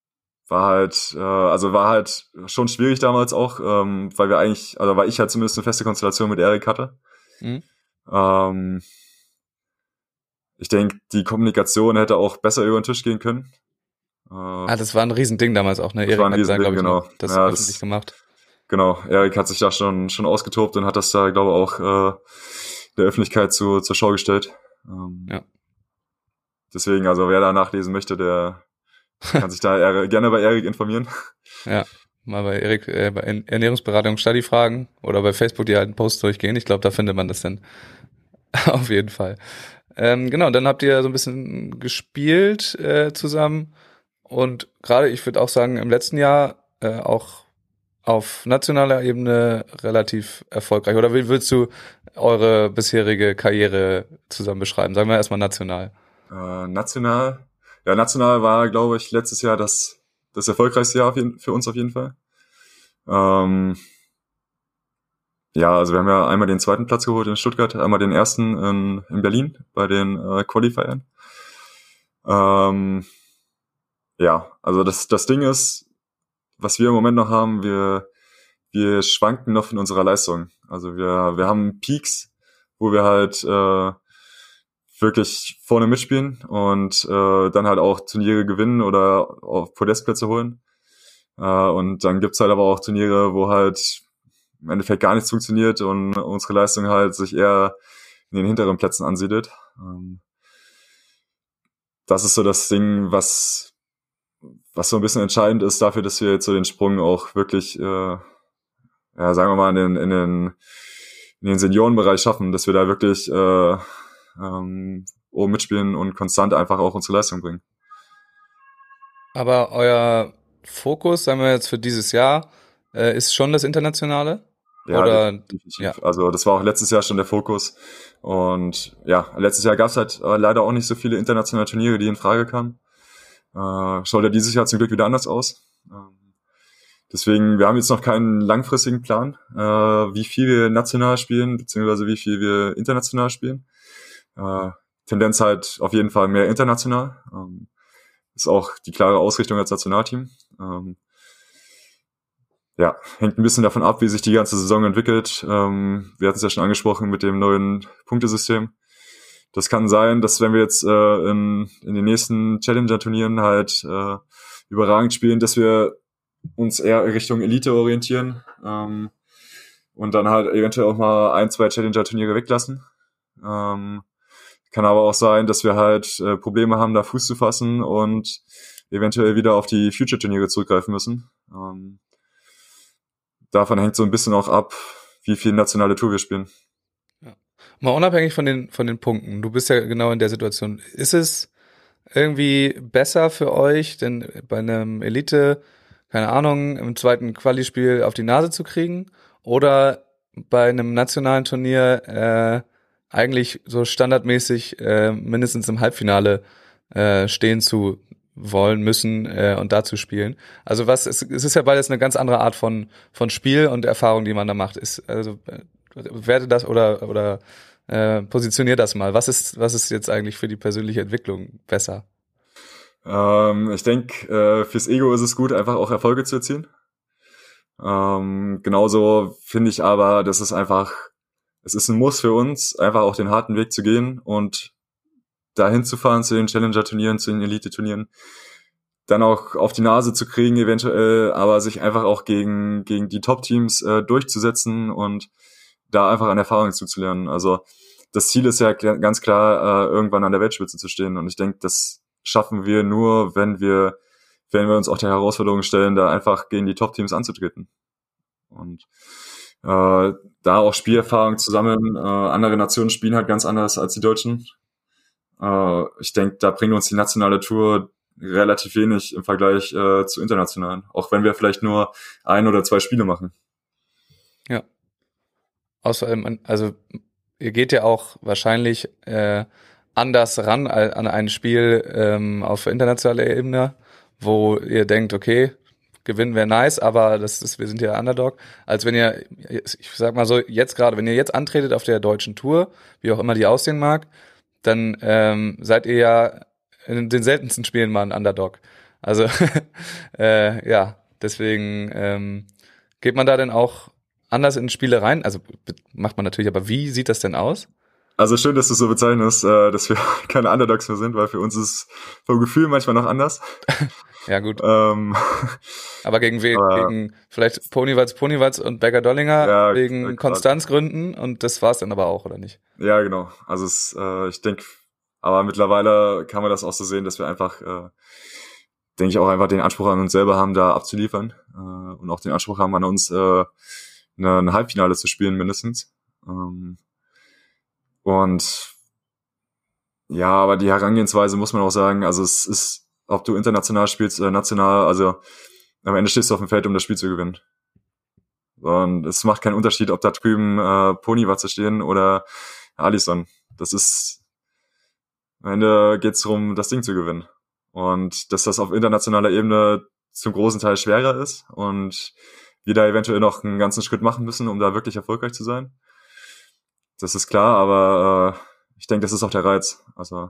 war halt, äh, also war halt schon schwierig damals auch, ähm, weil wir eigentlich, also weil ich halt zumindest eine feste Konstellation mit Erik hatte. Mhm. Ähm, ich denke, die Kommunikation hätte auch besser über den Tisch gehen können. Äh, ah, das war ein Riesending damals auch, ne? Das Erik war ein Riesending, da, genau. Noch, das ja, öffentlich das, gemacht. Genau, Erik hat sich da schon schon ausgetobt und hat das da, glaube ich, auch äh, der Öffentlichkeit zu, zur Schau gestellt. Ähm, ja. Deswegen, also wer da nachlesen möchte, der kann sich da eher, gerne bei Erik informieren. Ja, mal bei Erik äh, bei Ernährungsberatung Study fragen oder bei Facebook die alten Posts durchgehen. Ich glaube, da findet man das dann auf jeden Fall. Ähm, genau, dann habt ihr so ein bisschen gespielt äh, zusammen und gerade, ich würde auch sagen, im letzten Jahr äh, auch auf nationaler Ebene relativ erfolgreich. Oder wie würdest du eure bisherige Karriere zusammen beschreiben? Sagen wir erstmal national. Äh, national? Ja, national war, glaube ich, letztes Jahr das, das erfolgreichste Jahr auf jeden, für uns auf jeden Fall. Ähm, ja, also wir haben ja einmal den zweiten Platz geholt in Stuttgart, einmal den ersten in, in Berlin bei den äh, Qualifiern. Ähm, ja, also das, das Ding ist, was wir im Moment noch haben, wir, wir schwanken noch in unserer Leistung. Also wir, wir haben Peaks, wo wir halt äh, wirklich vorne mitspielen und äh, dann halt auch Turniere gewinnen oder auf Podestplätze holen. Äh, und dann gibt's halt aber auch Turniere, wo halt im Endeffekt gar nichts funktioniert und unsere Leistung halt sich eher in den hinteren Plätzen ansiedelt. Ähm, das ist so das Ding, was was so ein bisschen entscheidend ist dafür, dass wir jetzt so den Sprung auch wirklich, äh, ja, sagen wir mal, in den, in den, in den Seniorenbereich schaffen, dass wir da wirklich äh, ähm, oben mitspielen und konstant einfach auch unsere Leistung bringen. Aber euer Fokus, sagen wir jetzt für dieses Jahr, äh, ist schon das Internationale? Ja, Oder, definitiv. Ja. Also das war auch letztes Jahr schon der Fokus. Und ja, letztes Jahr gab es halt äh, leider auch nicht so viele internationale Turniere, die in Frage kamen. Äh, schaut ja dieses Jahr zum Glück wieder anders aus. Ähm, deswegen, wir haben jetzt noch keinen langfristigen Plan, äh, wie viel wir national spielen, beziehungsweise wie viel wir international spielen. Äh, Tendenz halt auf jeden Fall mehr international. Ähm, ist auch die klare Ausrichtung als Nationalteam. Ähm, ja, hängt ein bisschen davon ab, wie sich die ganze Saison entwickelt. Ähm, wir hatten es ja schon angesprochen mit dem neuen Punktesystem. Das kann sein, dass wenn wir jetzt äh, in, in den nächsten Challenger-Turnieren halt äh, überragend spielen, dass wir uns eher Richtung Elite orientieren ähm, und dann halt eventuell auch mal ein, zwei Challenger-Turniere weglassen. Ähm, kann aber auch sein, dass wir halt äh, Probleme haben, da Fuß zu fassen und eventuell wieder auf die Future-Turniere zurückgreifen müssen. Ähm, davon hängt so ein bisschen auch ab, wie viel nationale Tour wir spielen. Mal unabhängig von den von den Punkten, du bist ja genau in der Situation. Ist es irgendwie besser für euch, denn bei einem Elite, keine Ahnung, im zweiten Quali-Spiel auf die Nase zu kriegen oder bei einem nationalen Turnier äh, eigentlich so standardmäßig äh, mindestens im Halbfinale äh, stehen zu wollen, müssen äh, und da zu spielen? Also was, es, es ist ja beides eine ganz andere Art von von Spiel und Erfahrung, die man da macht. Ist also werte das oder oder äh, positionier das mal. Was ist was ist jetzt eigentlich für die persönliche Entwicklung besser? Ähm, ich denke, äh, fürs Ego ist es gut, einfach auch Erfolge zu erzielen. Ähm, genauso finde ich aber, dass es einfach, es ist ein Muss für uns, einfach auch den harten Weg zu gehen und dahin zu fahren zu den Challenger-Turnieren, zu den Elite-Turnieren, dann auch auf die Nase zu kriegen eventuell, aber sich einfach auch gegen gegen die Top-Teams äh, durchzusetzen und da einfach an Erfahrung zuzulernen. Also das Ziel ist ja ganz klar, äh, irgendwann an der Weltspitze zu stehen. Und ich denke, das schaffen wir nur, wenn wir, wenn wir uns auch der Herausforderung stellen, da einfach gegen die Top-Teams anzutreten. Und äh, da auch Spielerfahrung zu sammeln. Äh, andere Nationen spielen halt ganz anders als die Deutschen. Äh, ich denke, da bringt uns die nationale Tour relativ wenig im Vergleich äh, zu internationalen. Auch wenn wir vielleicht nur ein oder zwei Spiele machen. Ja. Außerdem, also ihr geht ja auch wahrscheinlich äh, anders ran an ein Spiel ähm, auf internationaler Ebene, wo ihr denkt, okay, gewinnen wäre nice, aber das ist, wir sind ja Underdog. Als wenn ihr, ich sag mal so, jetzt gerade, wenn ihr jetzt antretet auf der deutschen Tour, wie auch immer die aussehen mag, dann ähm, seid ihr ja in den seltensten Spielen mal ein Underdog. Also äh, ja, deswegen ähm, geht man da denn auch anders in Spiele rein? Also macht man natürlich, aber wie sieht das denn aus? Also schön, dass du es so bezeichnest, äh, dass wir keine Underdogs mehr sind, weil für uns ist es vom Gefühl manchmal noch anders. Ja, gut. Ähm, aber gegen wen? aber, gegen vielleicht Ponywatz, Ponywatz und Becker Dollinger ja, wegen ja, Konstanzgründen und das war's dann aber auch, oder nicht? Ja, genau. Also es, äh, ich denke, aber mittlerweile kann man das auch so sehen, dass wir einfach, äh, denke ich, auch einfach den Anspruch an uns selber haben, da abzuliefern äh, und auch den Anspruch haben an uns, äh, ein Halbfinale zu spielen mindestens. Ähm, und ja, aber die Herangehensweise muss man auch sagen, also es ist, ob du international spielst oder national, also am Ende stehst du auf dem Feld, um das Spiel zu gewinnen. Und es macht keinen Unterschied, ob da drüben äh, Ponywatze stehen oder Alisson. Das ist, am Ende geht's darum, das Ding zu gewinnen. Und dass das auf internationaler Ebene zum großen Teil schwerer ist und wir da eventuell noch einen ganzen Schritt machen müssen, um da wirklich erfolgreich zu sein. Das ist klar, aber äh, ich denke, das ist auch der Reiz. Also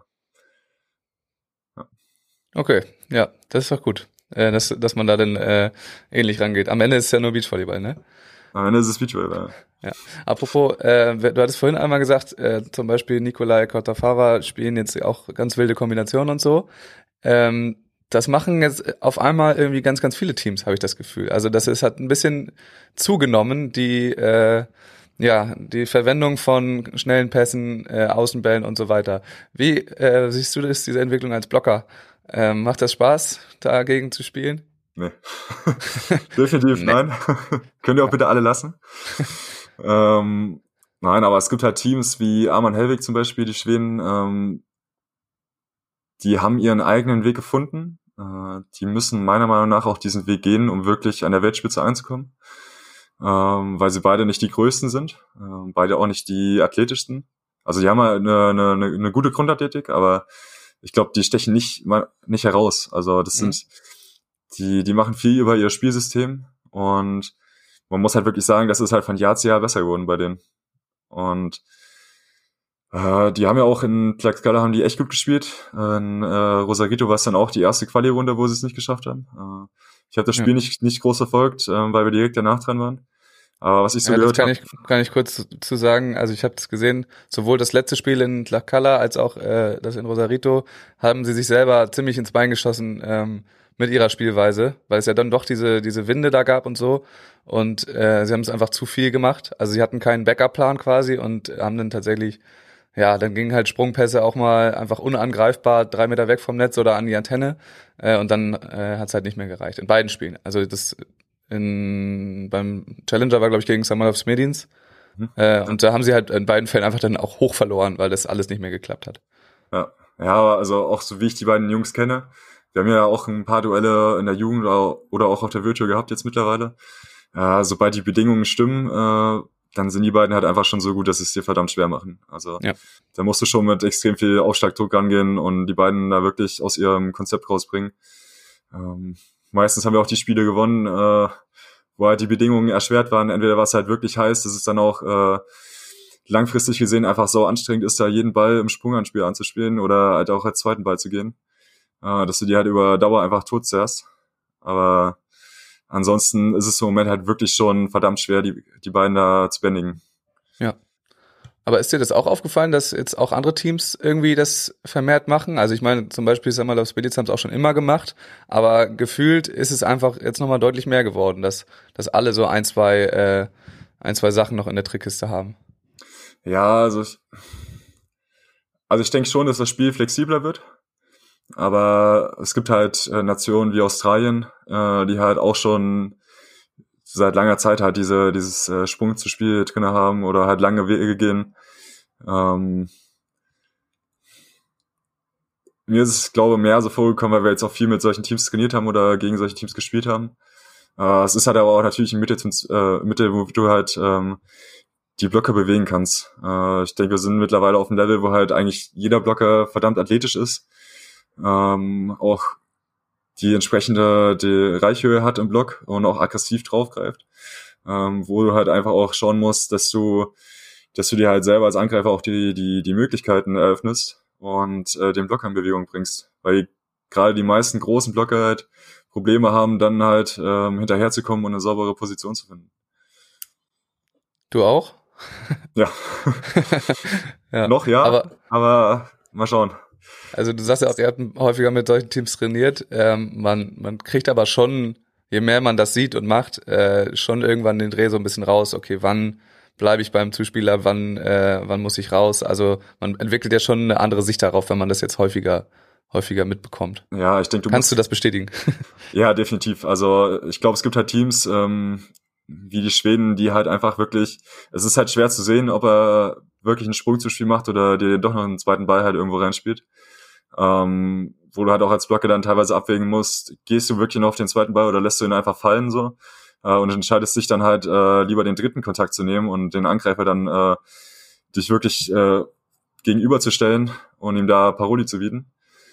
ja. Okay, ja, das ist doch gut, äh, dass, dass man da dann äh, ähnlich rangeht. Am Ende ist es ja nur Beachvolleyball, ne? Am Ende ist es Beachvolleyball. Ja. Apropos, äh, du hattest vorhin einmal gesagt, äh, zum Beispiel Nikolai Kotafava spielen jetzt auch ganz wilde Kombinationen und so. Ähm, das machen jetzt auf einmal irgendwie ganz, ganz viele Teams, habe ich das Gefühl. Also das ist hat ein bisschen zugenommen, die äh, ja die Verwendung von schnellen Pässen, äh, Außenbällen und so weiter. Wie äh, siehst du das, diese Entwicklung als Blocker? Ähm, macht das Spaß, dagegen zu spielen? Nee. Definitiv nee. Nein. Könnt ihr auch bitte alle lassen. ähm, nein, aber es gibt halt Teams wie Arman Helwig zum Beispiel, die Schweden, ähm, die haben ihren eigenen Weg gefunden. Äh, die müssen meiner Meinung nach auch diesen Weg gehen, um wirklich an der Weltspitze anzukommen. Ähm, weil sie beide nicht die Größten sind, äh, beide auch nicht die athletischsten. Also die haben halt eine, eine, eine gute Grundathletik, aber ich glaube, die stechen nicht nicht heraus. Also das Mhm. sind die die machen viel über ihr Spielsystem und man muss halt wirklich sagen, das ist halt von Jahr zu Jahr besser geworden bei denen. Und äh, die haben ja auch in Tlaxcala haben die echt gut gespielt. In äh, Rosarito war es dann auch die erste Quali-Runde, wo sie es nicht geschafft haben. Äh, ich habe das Spiel ja. nicht nicht groß verfolgt, äh, weil wir direkt danach dran waren. Aber was ich so ja, gehört habe... Das kann, kann ich kurz zu, zu sagen, also ich habe das gesehen, sowohl das letzte Spiel in Tlaxcala als auch äh, das in Rosarito, haben sie sich selber ziemlich ins Bein geschossen ähm, mit ihrer Spielweise, weil es ja dann doch diese diese Winde da gab und so. Und äh, sie haben es einfach zu viel gemacht. Also sie hatten keinen Backup-Plan quasi und haben dann tatsächlich, ja, dann gingen halt Sprungpässe auch mal einfach unangreifbar drei Meter weg vom Netz oder an die Antenne. Äh, und dann äh, hat es halt nicht mehr gereicht. In beiden Spielen. Also das in beim Challenger war, glaube ich, gegen Samalov Smedins. Mhm. Äh, und da haben sie halt in beiden Fällen einfach dann auch hoch verloren, weil das alles nicht mehr geklappt hat. Ja, ja, also auch so wie ich die beiden Jungs kenne. Wir haben ja auch ein paar Duelle in der Jugend oder auch auf der Virtual gehabt jetzt mittlerweile. Äh, sobald die Bedingungen stimmen, äh, dann sind die beiden halt einfach schon so gut, dass es dir verdammt schwer machen. Also ja. Da musst du schon mit extrem viel Aufschlagdruck rangehen und die beiden da wirklich aus ihrem Konzept rausbringen. Ähm, meistens haben wir auch die Spiele gewonnen, äh, wo halt die Bedingungen erschwert waren. Entweder war es halt wirklich heiß, dass es dann auch äh, langfristig gesehen einfach so anstrengend ist, da jeden Ball im Sprunganspiel anzuspielen oder halt auch als zweiten Ball zu gehen. Äh, dass du die halt über Dauer einfach tot zerrst. Aber ansonsten ist es im Moment halt wirklich schon verdammt schwer, die, die beiden da zu bändigen. Ja. Aber ist dir das auch aufgefallen, dass jetzt auch andere Teams irgendwie das vermehrt machen? Also ich meine, zum Beispiel Samalov Smedins haben es auch schon immer gemacht, aber gefühlt ist es einfach jetzt nochmal deutlich mehr geworden, dass, dass alle so ein, zwei, äh, ein, zwei Sachen noch in der Trickkiste haben. Ja, also ich, also ich denke schon, dass das Spiel flexibler wird. Aber es gibt halt äh, Nationen wie Australien, äh, die halt auch schon seit langer Zeit halt diese dieses äh, Sprung zu Spiel drin haben oder halt lange Wege gehen. Ähm, mir ist es, glaube ich, mehr so vorgekommen, weil wir jetzt auch viel mit solchen Teams trainiert haben oder gegen solche Teams gespielt haben. Äh, es ist halt aber auch natürlich ein Mittel, äh, Mittel wo du halt ähm, die Blocker bewegen kannst. Äh, ich denke, wir sind mittlerweile auf einem Level, wo halt eigentlich jeder Blocker verdammt athletisch ist. Ähm, auch die entsprechende die Reichhöhe hat im Block und auch aggressiv draufgreift, ähm, wo du halt einfach auch schauen musst, dass du dass du dir halt selber als Angreifer auch die die die Möglichkeiten eröffnest und äh, den Blocker in Bewegung bringst, weil gerade die meisten großen Blocker halt Probleme haben, dann halt ähm, hinterherzukommen und eine saubere Position zu finden. Du auch? Ja. ja. Noch ja, aber, aber mal schauen. Also du sagst ja auch, ihr habt häufiger mit solchen Teams trainiert. Ähm, man, man kriegt aber schon, je mehr man das sieht und macht, äh, schon irgendwann den Dreh so ein bisschen raus. Okay, wann bleibe ich beim Zuspieler, wann, äh, wann muss ich raus? Also man entwickelt ja schon eine andere Sicht darauf, wenn man das jetzt häufiger häufiger mitbekommt. Ja, ich denke, du Kannst musst, du das bestätigen? Ja, definitiv. Also ich glaube, es gibt halt Teams ähm, wie die Schweden, die halt einfach wirklich, es ist halt schwer zu sehen, ob er wirklich einen Sprung zu Spiel macht oder dir doch noch einen zweiten Ball halt irgendwo reinspielt. Ähm, wo du halt auch als Blocker dann teilweise abwägen musst, gehst du wirklich noch auf den zweiten Ball oder lässt du ihn einfach fallen so äh, und entscheidest dich dann halt äh, lieber den dritten Kontakt zu nehmen und den Angreifer dann äh, dich wirklich äh, gegenüberzustellen und ihm da Paroli zu bieten.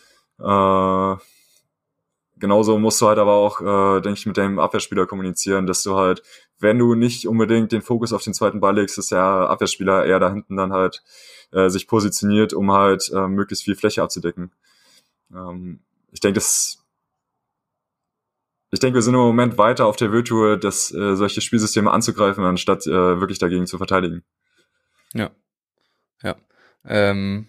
Äh, genauso musst du halt aber auch, äh, denke ich, mit deinem Abwehrspieler kommunizieren, dass du halt, wenn du nicht unbedingt den Fokus auf den zweiten Ball legst, dass der Abwehrspieler eher da hinten dann halt äh, sich positioniert, um halt äh, möglichst viel Fläche abzudecken. Ähm, ich denke, das ich denke, wir sind im Moment weiter auf der Virtue, dass äh, solche Spielsysteme anzugreifen, anstatt äh, wirklich dagegen zu verteidigen. Ja. Ja. Ähm,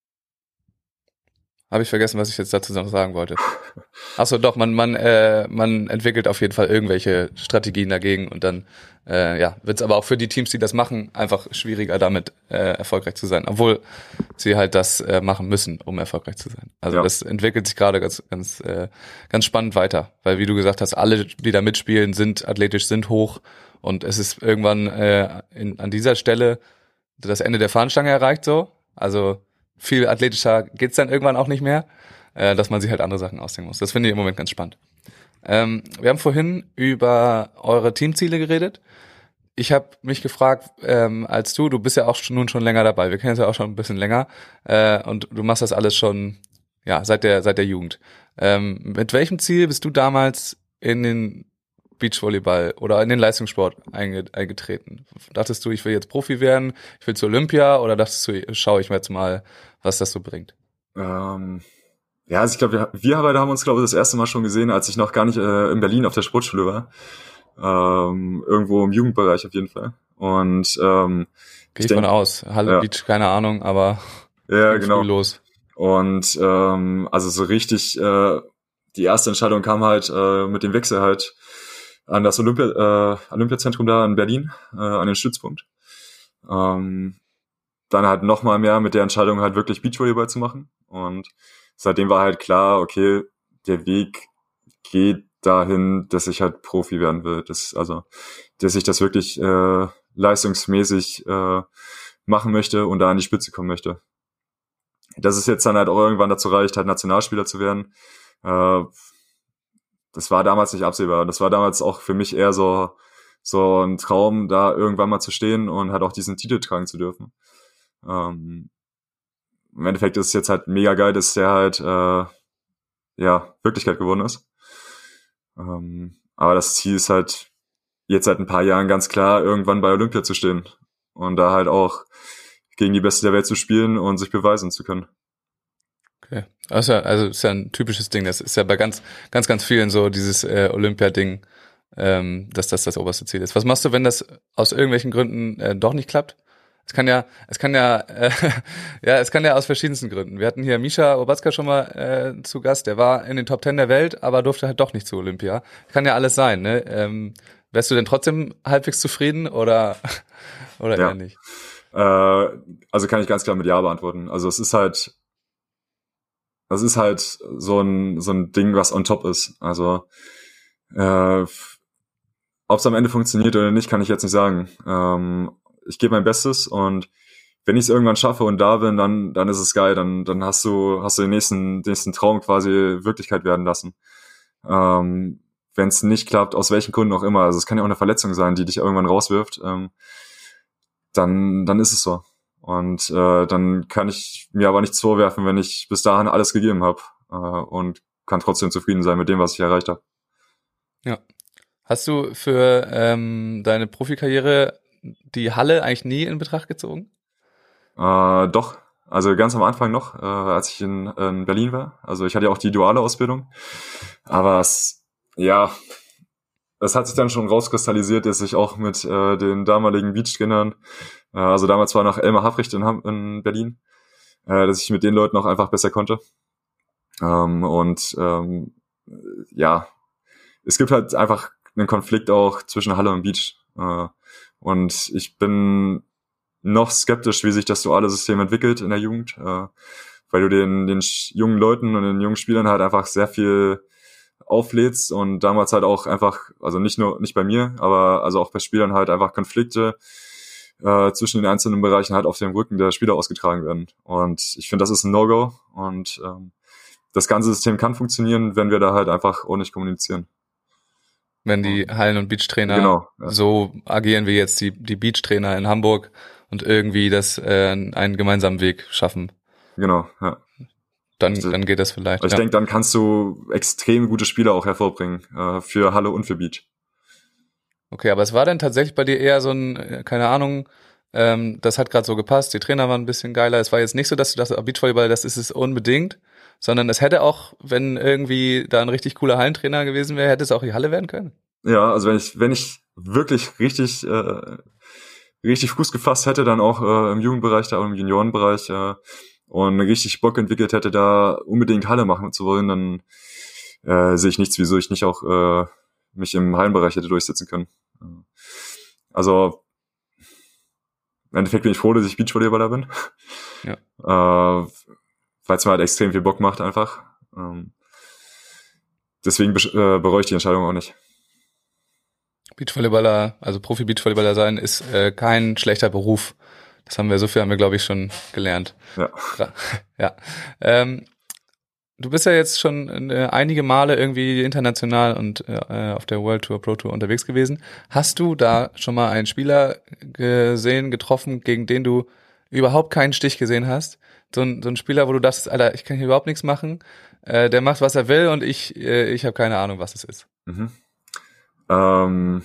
Habe ich vergessen, was ich jetzt dazu noch sagen wollte. Achso, doch, man man äh, man entwickelt auf jeden Fall irgendwelche Strategien dagegen und dann äh, ja wird es aber auch für die Teams, die das machen, einfach schwieriger damit äh, erfolgreich zu sein, obwohl sie halt das äh, machen müssen, um erfolgreich zu sein. Also Ja. das entwickelt sich gerade ganz ganz äh, ganz spannend weiter, weil wie du gesagt hast, alle, die da mitspielen, sind athletisch, sind hoch und es ist irgendwann äh, in, an dieser Stelle das Ende der Fahnenstange erreicht so, also viel athletischer geht's dann irgendwann auch nicht mehr, äh, dass man sich halt andere Sachen ausdenken muss. Das finde ich im Moment ganz spannend. Ähm, wir haben vorhin über eure Teamziele geredet. Ich habe mich gefragt, ähm, als du, du bist ja auch schon, nun schon länger dabei, wir kennen uns ja auch schon ein bisschen länger äh, und du machst das alles schon ja seit der seit der Jugend. Ähm, mit welchem Ziel bist du damals in den Beachvolleyball oder in den Leistungssport einge- eingetreten? Dachtest du, ich will jetzt Profi werden, ich will zur Olympia oder dachtest du, schaue ich mir jetzt mal, was das so bringt? Ähm, ja, also ich glaube, wir, wir beide haben uns, glaube ich, das erste Mal schon gesehen, als ich noch gar nicht äh, in Berlin auf der Sportschule war. Ähm, irgendwo im Jugendbereich auf jeden Fall. Und ähm, Gehe ich von aus. Halle ja. Beach, keine Ahnung, aber ja, ging genau. früh los. Und ähm, also so richtig, äh, die erste Entscheidung kam halt äh, mit dem Wechsel halt an das Olympia, äh, Olympiazentrum da in Berlin, äh, an den Stützpunkt. Ähm, dann halt noch mal mehr mit der Entscheidung halt wirklich Beachvolleyball zu machen. Und seitdem war halt klar, okay, der Weg geht dahin, dass ich halt Profi werden will. Das, also, dass ich das wirklich äh, leistungsmäßig äh, machen möchte und da an die Spitze kommen möchte. Dass es jetzt dann halt auch irgendwann dazu reicht, halt Nationalspieler zu werden, äh, das war damals nicht absehbar. Das war damals auch für mich eher so so ein Traum, da irgendwann mal zu stehen und halt auch diesen Titel tragen zu dürfen. Ähm, Im Endeffekt ist es jetzt halt mega geil, dass der halt äh, ja Wirklichkeit geworden ist. Ähm, aber das Ziel ist halt jetzt seit ein paar Jahren ganz klar, irgendwann bei Olympia zu stehen und da halt auch gegen die Beste der Welt zu spielen und sich beweisen zu können. Okay. Also, also ist ja ein typisches Ding. Das ist ja bei ganz, ganz, ganz vielen so dieses äh, Olympia-Ding, ähm, dass das das oberste Ziel ist. Was machst du, wenn das aus irgendwelchen Gründen äh, doch nicht klappt? Es kann ja, es kann ja, äh, ja, es kann ja aus verschiedensten Gründen. Wir hatten hier Mischa Obatzka schon mal äh, zu Gast. Der war in den Top Ten der Welt, aber durfte halt doch nicht zu Olympia. Kann ja alles sein, ne? Ähm, wärst du denn trotzdem halbwegs zufrieden oder oder Ja. eher nicht? Äh, also kann ich ganz klar mit Ja beantworten. Also es ist halt Das ist halt so ein so ein Ding, was on top ist. Also äh, ob es am Ende funktioniert oder nicht, kann ich jetzt nicht sagen. Ähm, ich gebe mein Bestes und wenn ich es irgendwann schaffe und da bin, dann dann ist es geil. Dann dann hast du hast du den nächsten nächsten Traum quasi Wirklichkeit werden lassen. Ähm, wenn es nicht klappt, aus welchen Gründen auch immer, also es kann ja auch eine Verletzung sein, die dich irgendwann rauswirft, ähm, dann dann ist es so. Und äh, dann kann ich mir aber nichts vorwerfen, wenn ich bis dahin alles gegeben habe äh, und kann trotzdem zufrieden sein mit dem, was ich erreicht habe. Ja. Hast du für ähm, deine Profikarriere die Halle eigentlich nie in Betracht gezogen? Äh, doch, Also ganz am Anfang noch, äh, als ich in, in Berlin war. Also ich hatte ja auch die duale Ausbildung. Aber es, ja, es hat sich dann schon rauskristallisiert, dass ich auch mit äh, den damaligen Beach-Trainern, äh, also damals war noch Elmar Haffricht in, Ham- in Berlin, äh, dass ich mit den Leuten auch einfach besser konnte. Ähm, und ähm, ja, es gibt halt einfach einen Konflikt auch zwischen Halle und Beach. Äh, und ich bin noch skeptisch, wie sich das duale System entwickelt in der Jugend, äh, weil du den, den jungen Leuten und den jungen Spielern halt einfach sehr viel auflädst und damals halt auch einfach, also nicht nur, nicht bei mir, aber also auch bei Spielern halt einfach Konflikte äh, zwischen den einzelnen Bereichen halt auf dem Rücken der Spieler ausgetragen werden. Und ich finde, das ist ein No-Go und ähm, das ganze System kann funktionieren, wenn wir da halt einfach ordentlich kommunizieren. Wenn die Hallen- und Beachtrainer genau, ja. so agieren wie jetzt die, die Beachtrainer in Hamburg und irgendwie das äh, einen gemeinsamen Weg schaffen. Genau, ja. Dann, also, dann geht das vielleicht. Ich ja. denke, dann kannst du extrem gute Spieler auch hervorbringen, äh, für Halle und für Beach. Okay, aber es war dann tatsächlich bei dir eher so ein, keine Ahnung, ähm, das hat gerade so gepasst, die Trainer waren ein bisschen geiler. Es war jetzt nicht so, dass du dachtest, oh, Beachvolleyball, das ist es unbedingt, sondern es hätte auch, wenn irgendwie da ein richtig cooler Hallentrainer gewesen wäre, hätte es auch die Halle werden können. Ja, also wenn ich, wenn ich wirklich richtig, äh, richtig Fuß gefasst hätte, dann auch äh, im Jugendbereich, da auch im Juniorenbereich äh, und richtig Bock entwickelt hätte, da unbedingt Halle machen zu wollen, dann äh, sehe ich nichts, wieso ich nicht auch äh, mich im Hallenbereich hätte durchsetzen können. Also im Endeffekt bin ich froh, dass ich Beachvolleyballer bin. Ja. Äh, weil es mir halt extrem viel Bock macht einfach. Ähm, deswegen be- äh, bereue ich die Entscheidung auch nicht. Beachvolleyballer, also Profi-Beachvolleyballer sein, ist äh, kein schlechter Beruf. Das haben wir, so viel haben wir, glaube ich, schon gelernt. Ja. ja. Ähm, du bist ja jetzt schon äh, einige Male irgendwie international und äh, auf der World Tour, Pro Tour unterwegs gewesen. Hast du da schon mal einen Spieler gesehen, getroffen, gegen den du überhaupt keinen Stich gesehen hast? So ein, so ein Spieler, wo du dachtest, Alter, ich kann hier überhaupt nichts machen. Äh, der macht, was er will und ich, äh, ich habe keine Ahnung, was es ist. Mhm. Ähm,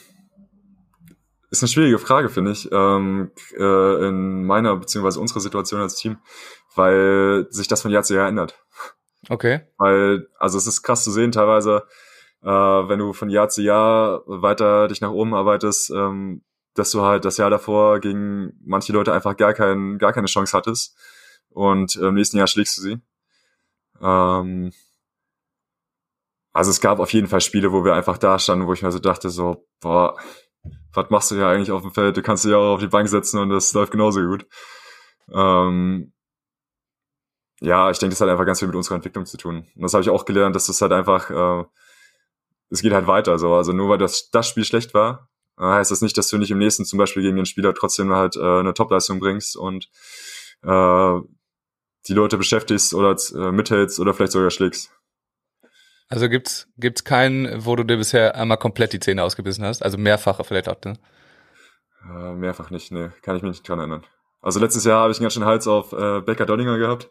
ist eine schwierige Frage, finde ich, ähm, äh, in meiner beziehungsweise unserer Situation als Team, weil sich das von Jahr zu Jahr ändert. Okay. Weil, also es ist krass zu sehen teilweise, äh, wenn du von Jahr zu Jahr weiter dich nach oben arbeitest, ähm, dass du halt das Jahr davor gegen manche Leute einfach gar kein, gar keine Chance hattest und im nächsten Jahr schlägst du sie. Ähm, also es gab auf jeden Fall Spiele, wo wir einfach da standen, wo ich mir so dachte, so, boah, was machst du hier eigentlich auf dem Feld? Du kannst dich auch auf die Bank setzen und das läuft genauso gut. Ähm, ja, ich denke, das hat einfach ganz viel mit unserer Entwicklung zu tun. Und das habe ich auch gelernt, dass das halt einfach, äh, es geht halt weiter so. Also nur weil das, das Spiel schlecht war, äh, heißt das nicht, dass du nicht im nächsten zum Beispiel gegen den Spieler trotzdem halt äh, eine Topleistung bringst und äh, die Leute beschäftigst oder äh, mithältst oder vielleicht sogar schlägst. Also gibt's gibt's keinen, wo du dir bisher einmal komplett die Zähne ausgebissen hast? Also mehrfache vielleicht auch, ne? Äh, mehrfach nicht, ne, kann ich mich nicht dran erinnern. Also letztes Jahr habe ich einen ganz schön Hals auf äh, Becker Dollinger gehabt.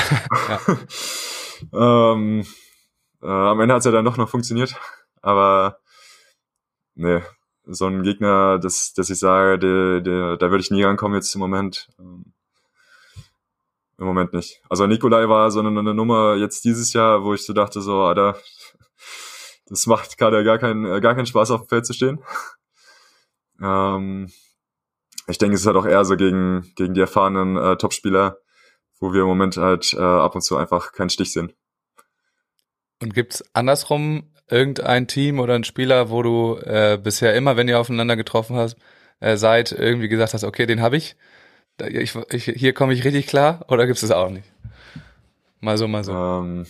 ähm, äh, am Ende hat es ja dann doch noch funktioniert. Aber ne, so ein Gegner, dass, dass ich sage, der, der, da würde ich nie rankommen jetzt im Moment. Ähm, Im Moment nicht. Also Nikolai war so eine, eine Nummer jetzt dieses Jahr, wo ich so dachte, so, Alter, das macht gerade gar keinen, gar keinen Spaß auf dem Feld zu stehen. Ähm, ich denke, es ist halt auch eher so gegen, gegen die erfahrenen äh, Topspieler, wo wir im Moment halt äh, ab und zu einfach keinen Stich sehen. Und gibt's andersrum irgendein Team oder einen Spieler, wo du äh, bisher immer, wenn ihr aufeinander getroffen hast, äh, seid, irgendwie gesagt hast, okay, den habe ich, ich, ich, hier komme ich richtig klar, oder gibt's das auch nicht? Mal so, mal so. Ähm,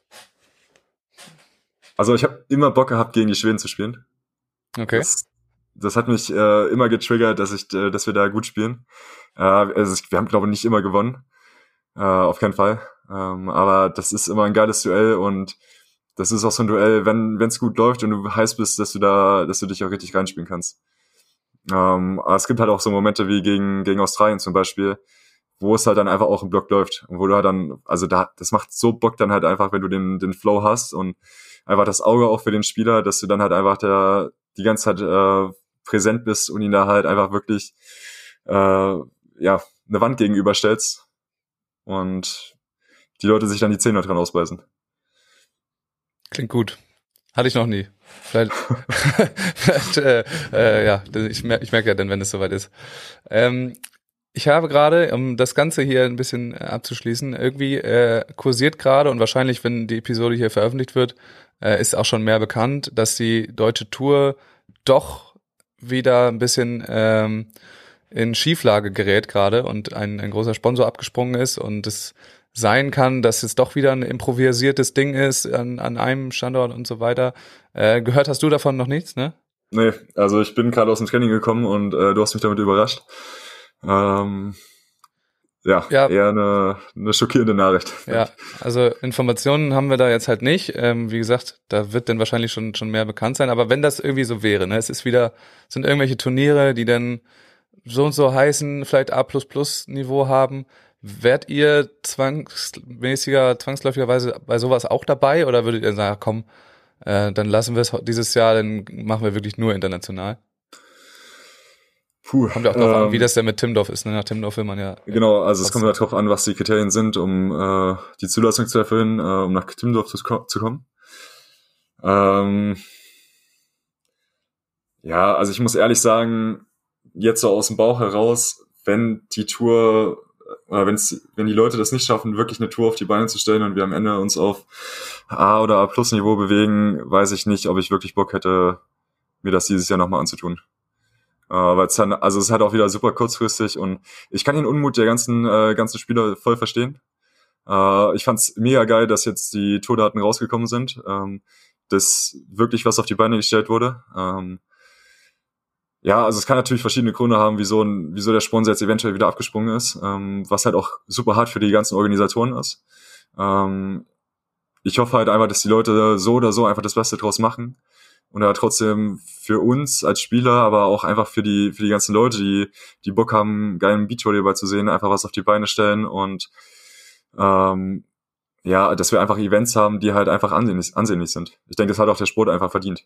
also ich habe immer Bock gehabt, gegen die Schweden zu spielen. Okay. Das, das hat mich äh, immer getriggert, dass ich, äh, dass wir da gut spielen. Äh, also ich, wir haben, glaube ich, nicht immer gewonnen. Äh, auf keinen Fall. Ähm, aber das ist immer ein geiles Duell und das ist auch so ein Duell, wenn es gut läuft und du heiß bist, dass du da, dass du dich auch richtig reinspielen kannst. Ähm, aber es gibt halt auch so Momente wie gegen gegen Australien zum Beispiel, wo es halt dann einfach auch im Block läuft und wo du halt dann, also da, das macht so Bock dann halt einfach, wenn du den den Flow hast und einfach das Auge auch für den Spieler, dass du dann halt einfach da die ganze Zeit äh, präsent bist und ihn da halt einfach wirklich äh, ja eine Wand gegenüberstellst und die Leute sich dann die Zähne dran ausbeißen. Klingt gut. Hatte ich noch nie. Vielleicht, vielleicht äh, äh, ja, ich merke ich merk ja dann, wenn es soweit ist. Ähm, ich habe gerade, um das Ganze hier ein bisschen äh, abzuschließen, irgendwie äh, kursiert gerade und wahrscheinlich, wenn die Episode hier veröffentlicht wird, äh, ist auch schon mehr bekannt, dass die deutsche Tour doch wieder ein bisschen ähm, in Schieflage gerät gerade und ein, ein großer Sponsor abgesprungen ist und es sein kann, dass es doch wieder ein improvisiertes Ding ist an, an einem Standort und so weiter. Äh, gehört hast du davon noch nichts, ne? Nee, also ich bin gerade aus dem Training gekommen und äh, du hast mich damit überrascht. Ähm, ja, ja, eher eine, eine schockierende Nachricht. Ja, also Informationen haben wir da jetzt halt nicht. Ähm, wie gesagt, da wird dann wahrscheinlich schon schon mehr bekannt sein. Aber wenn das irgendwie so wäre, ne, es ist wieder, sind irgendwelche Turniere, die dann so und so heißen, vielleicht A plus plus Niveau haben. Wärt ihr zwangsmäßiger, zwangsläufigerweise bei sowas auch dabei oder würdet ihr sagen, komm, äh, dann lassen wir es dieses Jahr, dann machen wir wirklich nur international? Puh, kommt ja auch darauf ähm, an, wie das denn mit Timdorf ist. Ne? Nach Timdorf will man ja... Genau, also es kommt ja darauf an, was die Kriterien sind, um äh, die Zulassung zu erfüllen, äh, um nach Timdorf zu, zu kommen. Ähm, ja, also ich muss ehrlich sagen, jetzt so aus dem Bauch heraus, wenn die Tour... oder wenn's, wenn die Leute das nicht schaffen, wirklich eine Tour auf die Beine zu stellen und wir am Ende uns auf A- oder A-Plus-Niveau bewegen, weiß ich nicht, ob ich wirklich Bock hätte, mir das dieses Jahr nochmal anzutun. Äh, weil es dann, also es ist halt auch wieder super kurzfristig und ich kann den Unmut der ganzen äh, ganzen Spieler voll verstehen. Äh, ich fand's mega geil, dass jetzt die Tourdaten rausgekommen sind, ähm, dass wirklich was auf die Beine gestellt wurde. Ähm, Ja, also es kann natürlich verschiedene Gründe haben, wieso, ein, wieso der Sponsor jetzt eventuell wieder abgesprungen ist, ähm, was halt auch super hart für die ganzen Organisatoren ist. Ähm, ich hoffe halt einfach, dass die Leute so oder so einfach das Beste draus machen und da trotzdem für uns als Spieler, aber auch einfach für die für die ganzen Leute, die die Bock haben, geilen Beachvolleyball zu sehen, einfach was auf die Beine stellen und ähm, ja, dass wir einfach Events haben, die halt einfach ansehnlich, ansehnlich sind. Ich denke, das hat auch der Sport einfach verdient.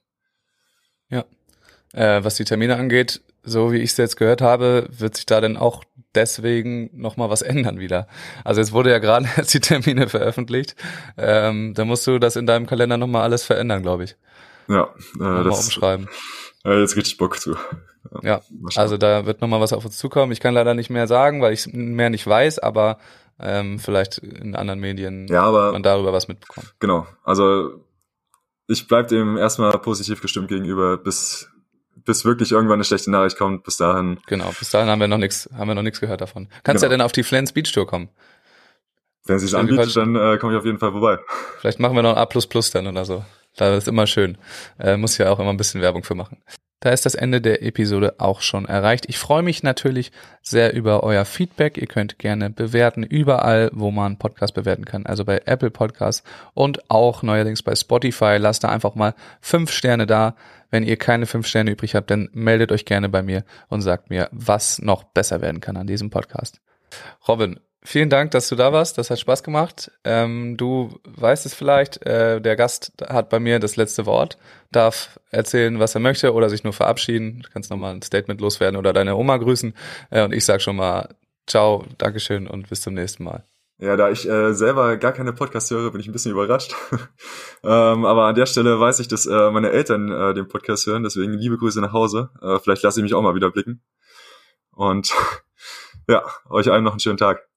Ja. Äh, was die Termine angeht, so wie ich es jetzt gehört habe, wird sich da dann auch deswegen nochmal was ändern wieder. Also jetzt wurde ja gerade erst die Termine veröffentlicht. Ähm, da musst du das in deinem Kalender nochmal alles verändern, glaube ich. Ja, äh, das umschreiben. Äh, jetzt richtig Bock zu. Ja, ja, also da wird nochmal was auf uns zukommen. Ich kann leider nicht mehr sagen, weil ich mehr nicht weiß, aber ähm, vielleicht in anderen Medien ja, aber, man darüber was mitbekommen. Genau, also ich bleib dem erstmal positiv gestimmt gegenüber, bis bis wirklich irgendwann eine schlechte Nachricht kommt. Bis dahin. Genau, bis dahin haben wir noch nichts, haben wir noch nichts gehört davon. Kannst genau. ja dann auf die Flens Beach Tour kommen. Wenn es sich anbietet, dann äh, komme ich auf jeden Fall vorbei. Vielleicht machen wir noch ein A plus plus dann oder so. Das ist immer schön. Äh, muss ja auch immer ein bisschen Werbung für machen. Da ist das Ende der Episode auch schon erreicht. Ich freue mich natürlich sehr über euer Feedback. Ihr könnt gerne bewerten, überall, wo man Podcast bewerten kann. Also bei Apple Podcasts und auch neuerdings bei Spotify. Lasst da einfach mal fünf Sterne da. Wenn ihr keine fünf Sterne übrig habt, dann meldet euch gerne bei mir und sagt mir, was noch besser werden kann an diesem Podcast. Robin, vielen Dank, dass du da warst. Das hat Spaß gemacht. Ähm, du weißt es vielleicht, äh, der Gast hat bei mir das letzte Wort, darf erzählen, was er möchte oder sich nur verabschieden. Du kannst nochmal ein Statement loswerden oder deine Oma grüßen. Äh, und ich sage schon mal ciao, Dankeschön und bis zum nächsten Mal. Ja, da ich äh, selber gar keine Podcasts höre, bin ich ein bisschen überrascht. ähm, aber an der Stelle weiß ich, dass äh, meine Eltern äh, den Podcast hören, deswegen liebe Grüße nach Hause. Äh, vielleicht lasse ich mich auch mal wieder blicken. Und ja, euch allen noch einen schönen Tag.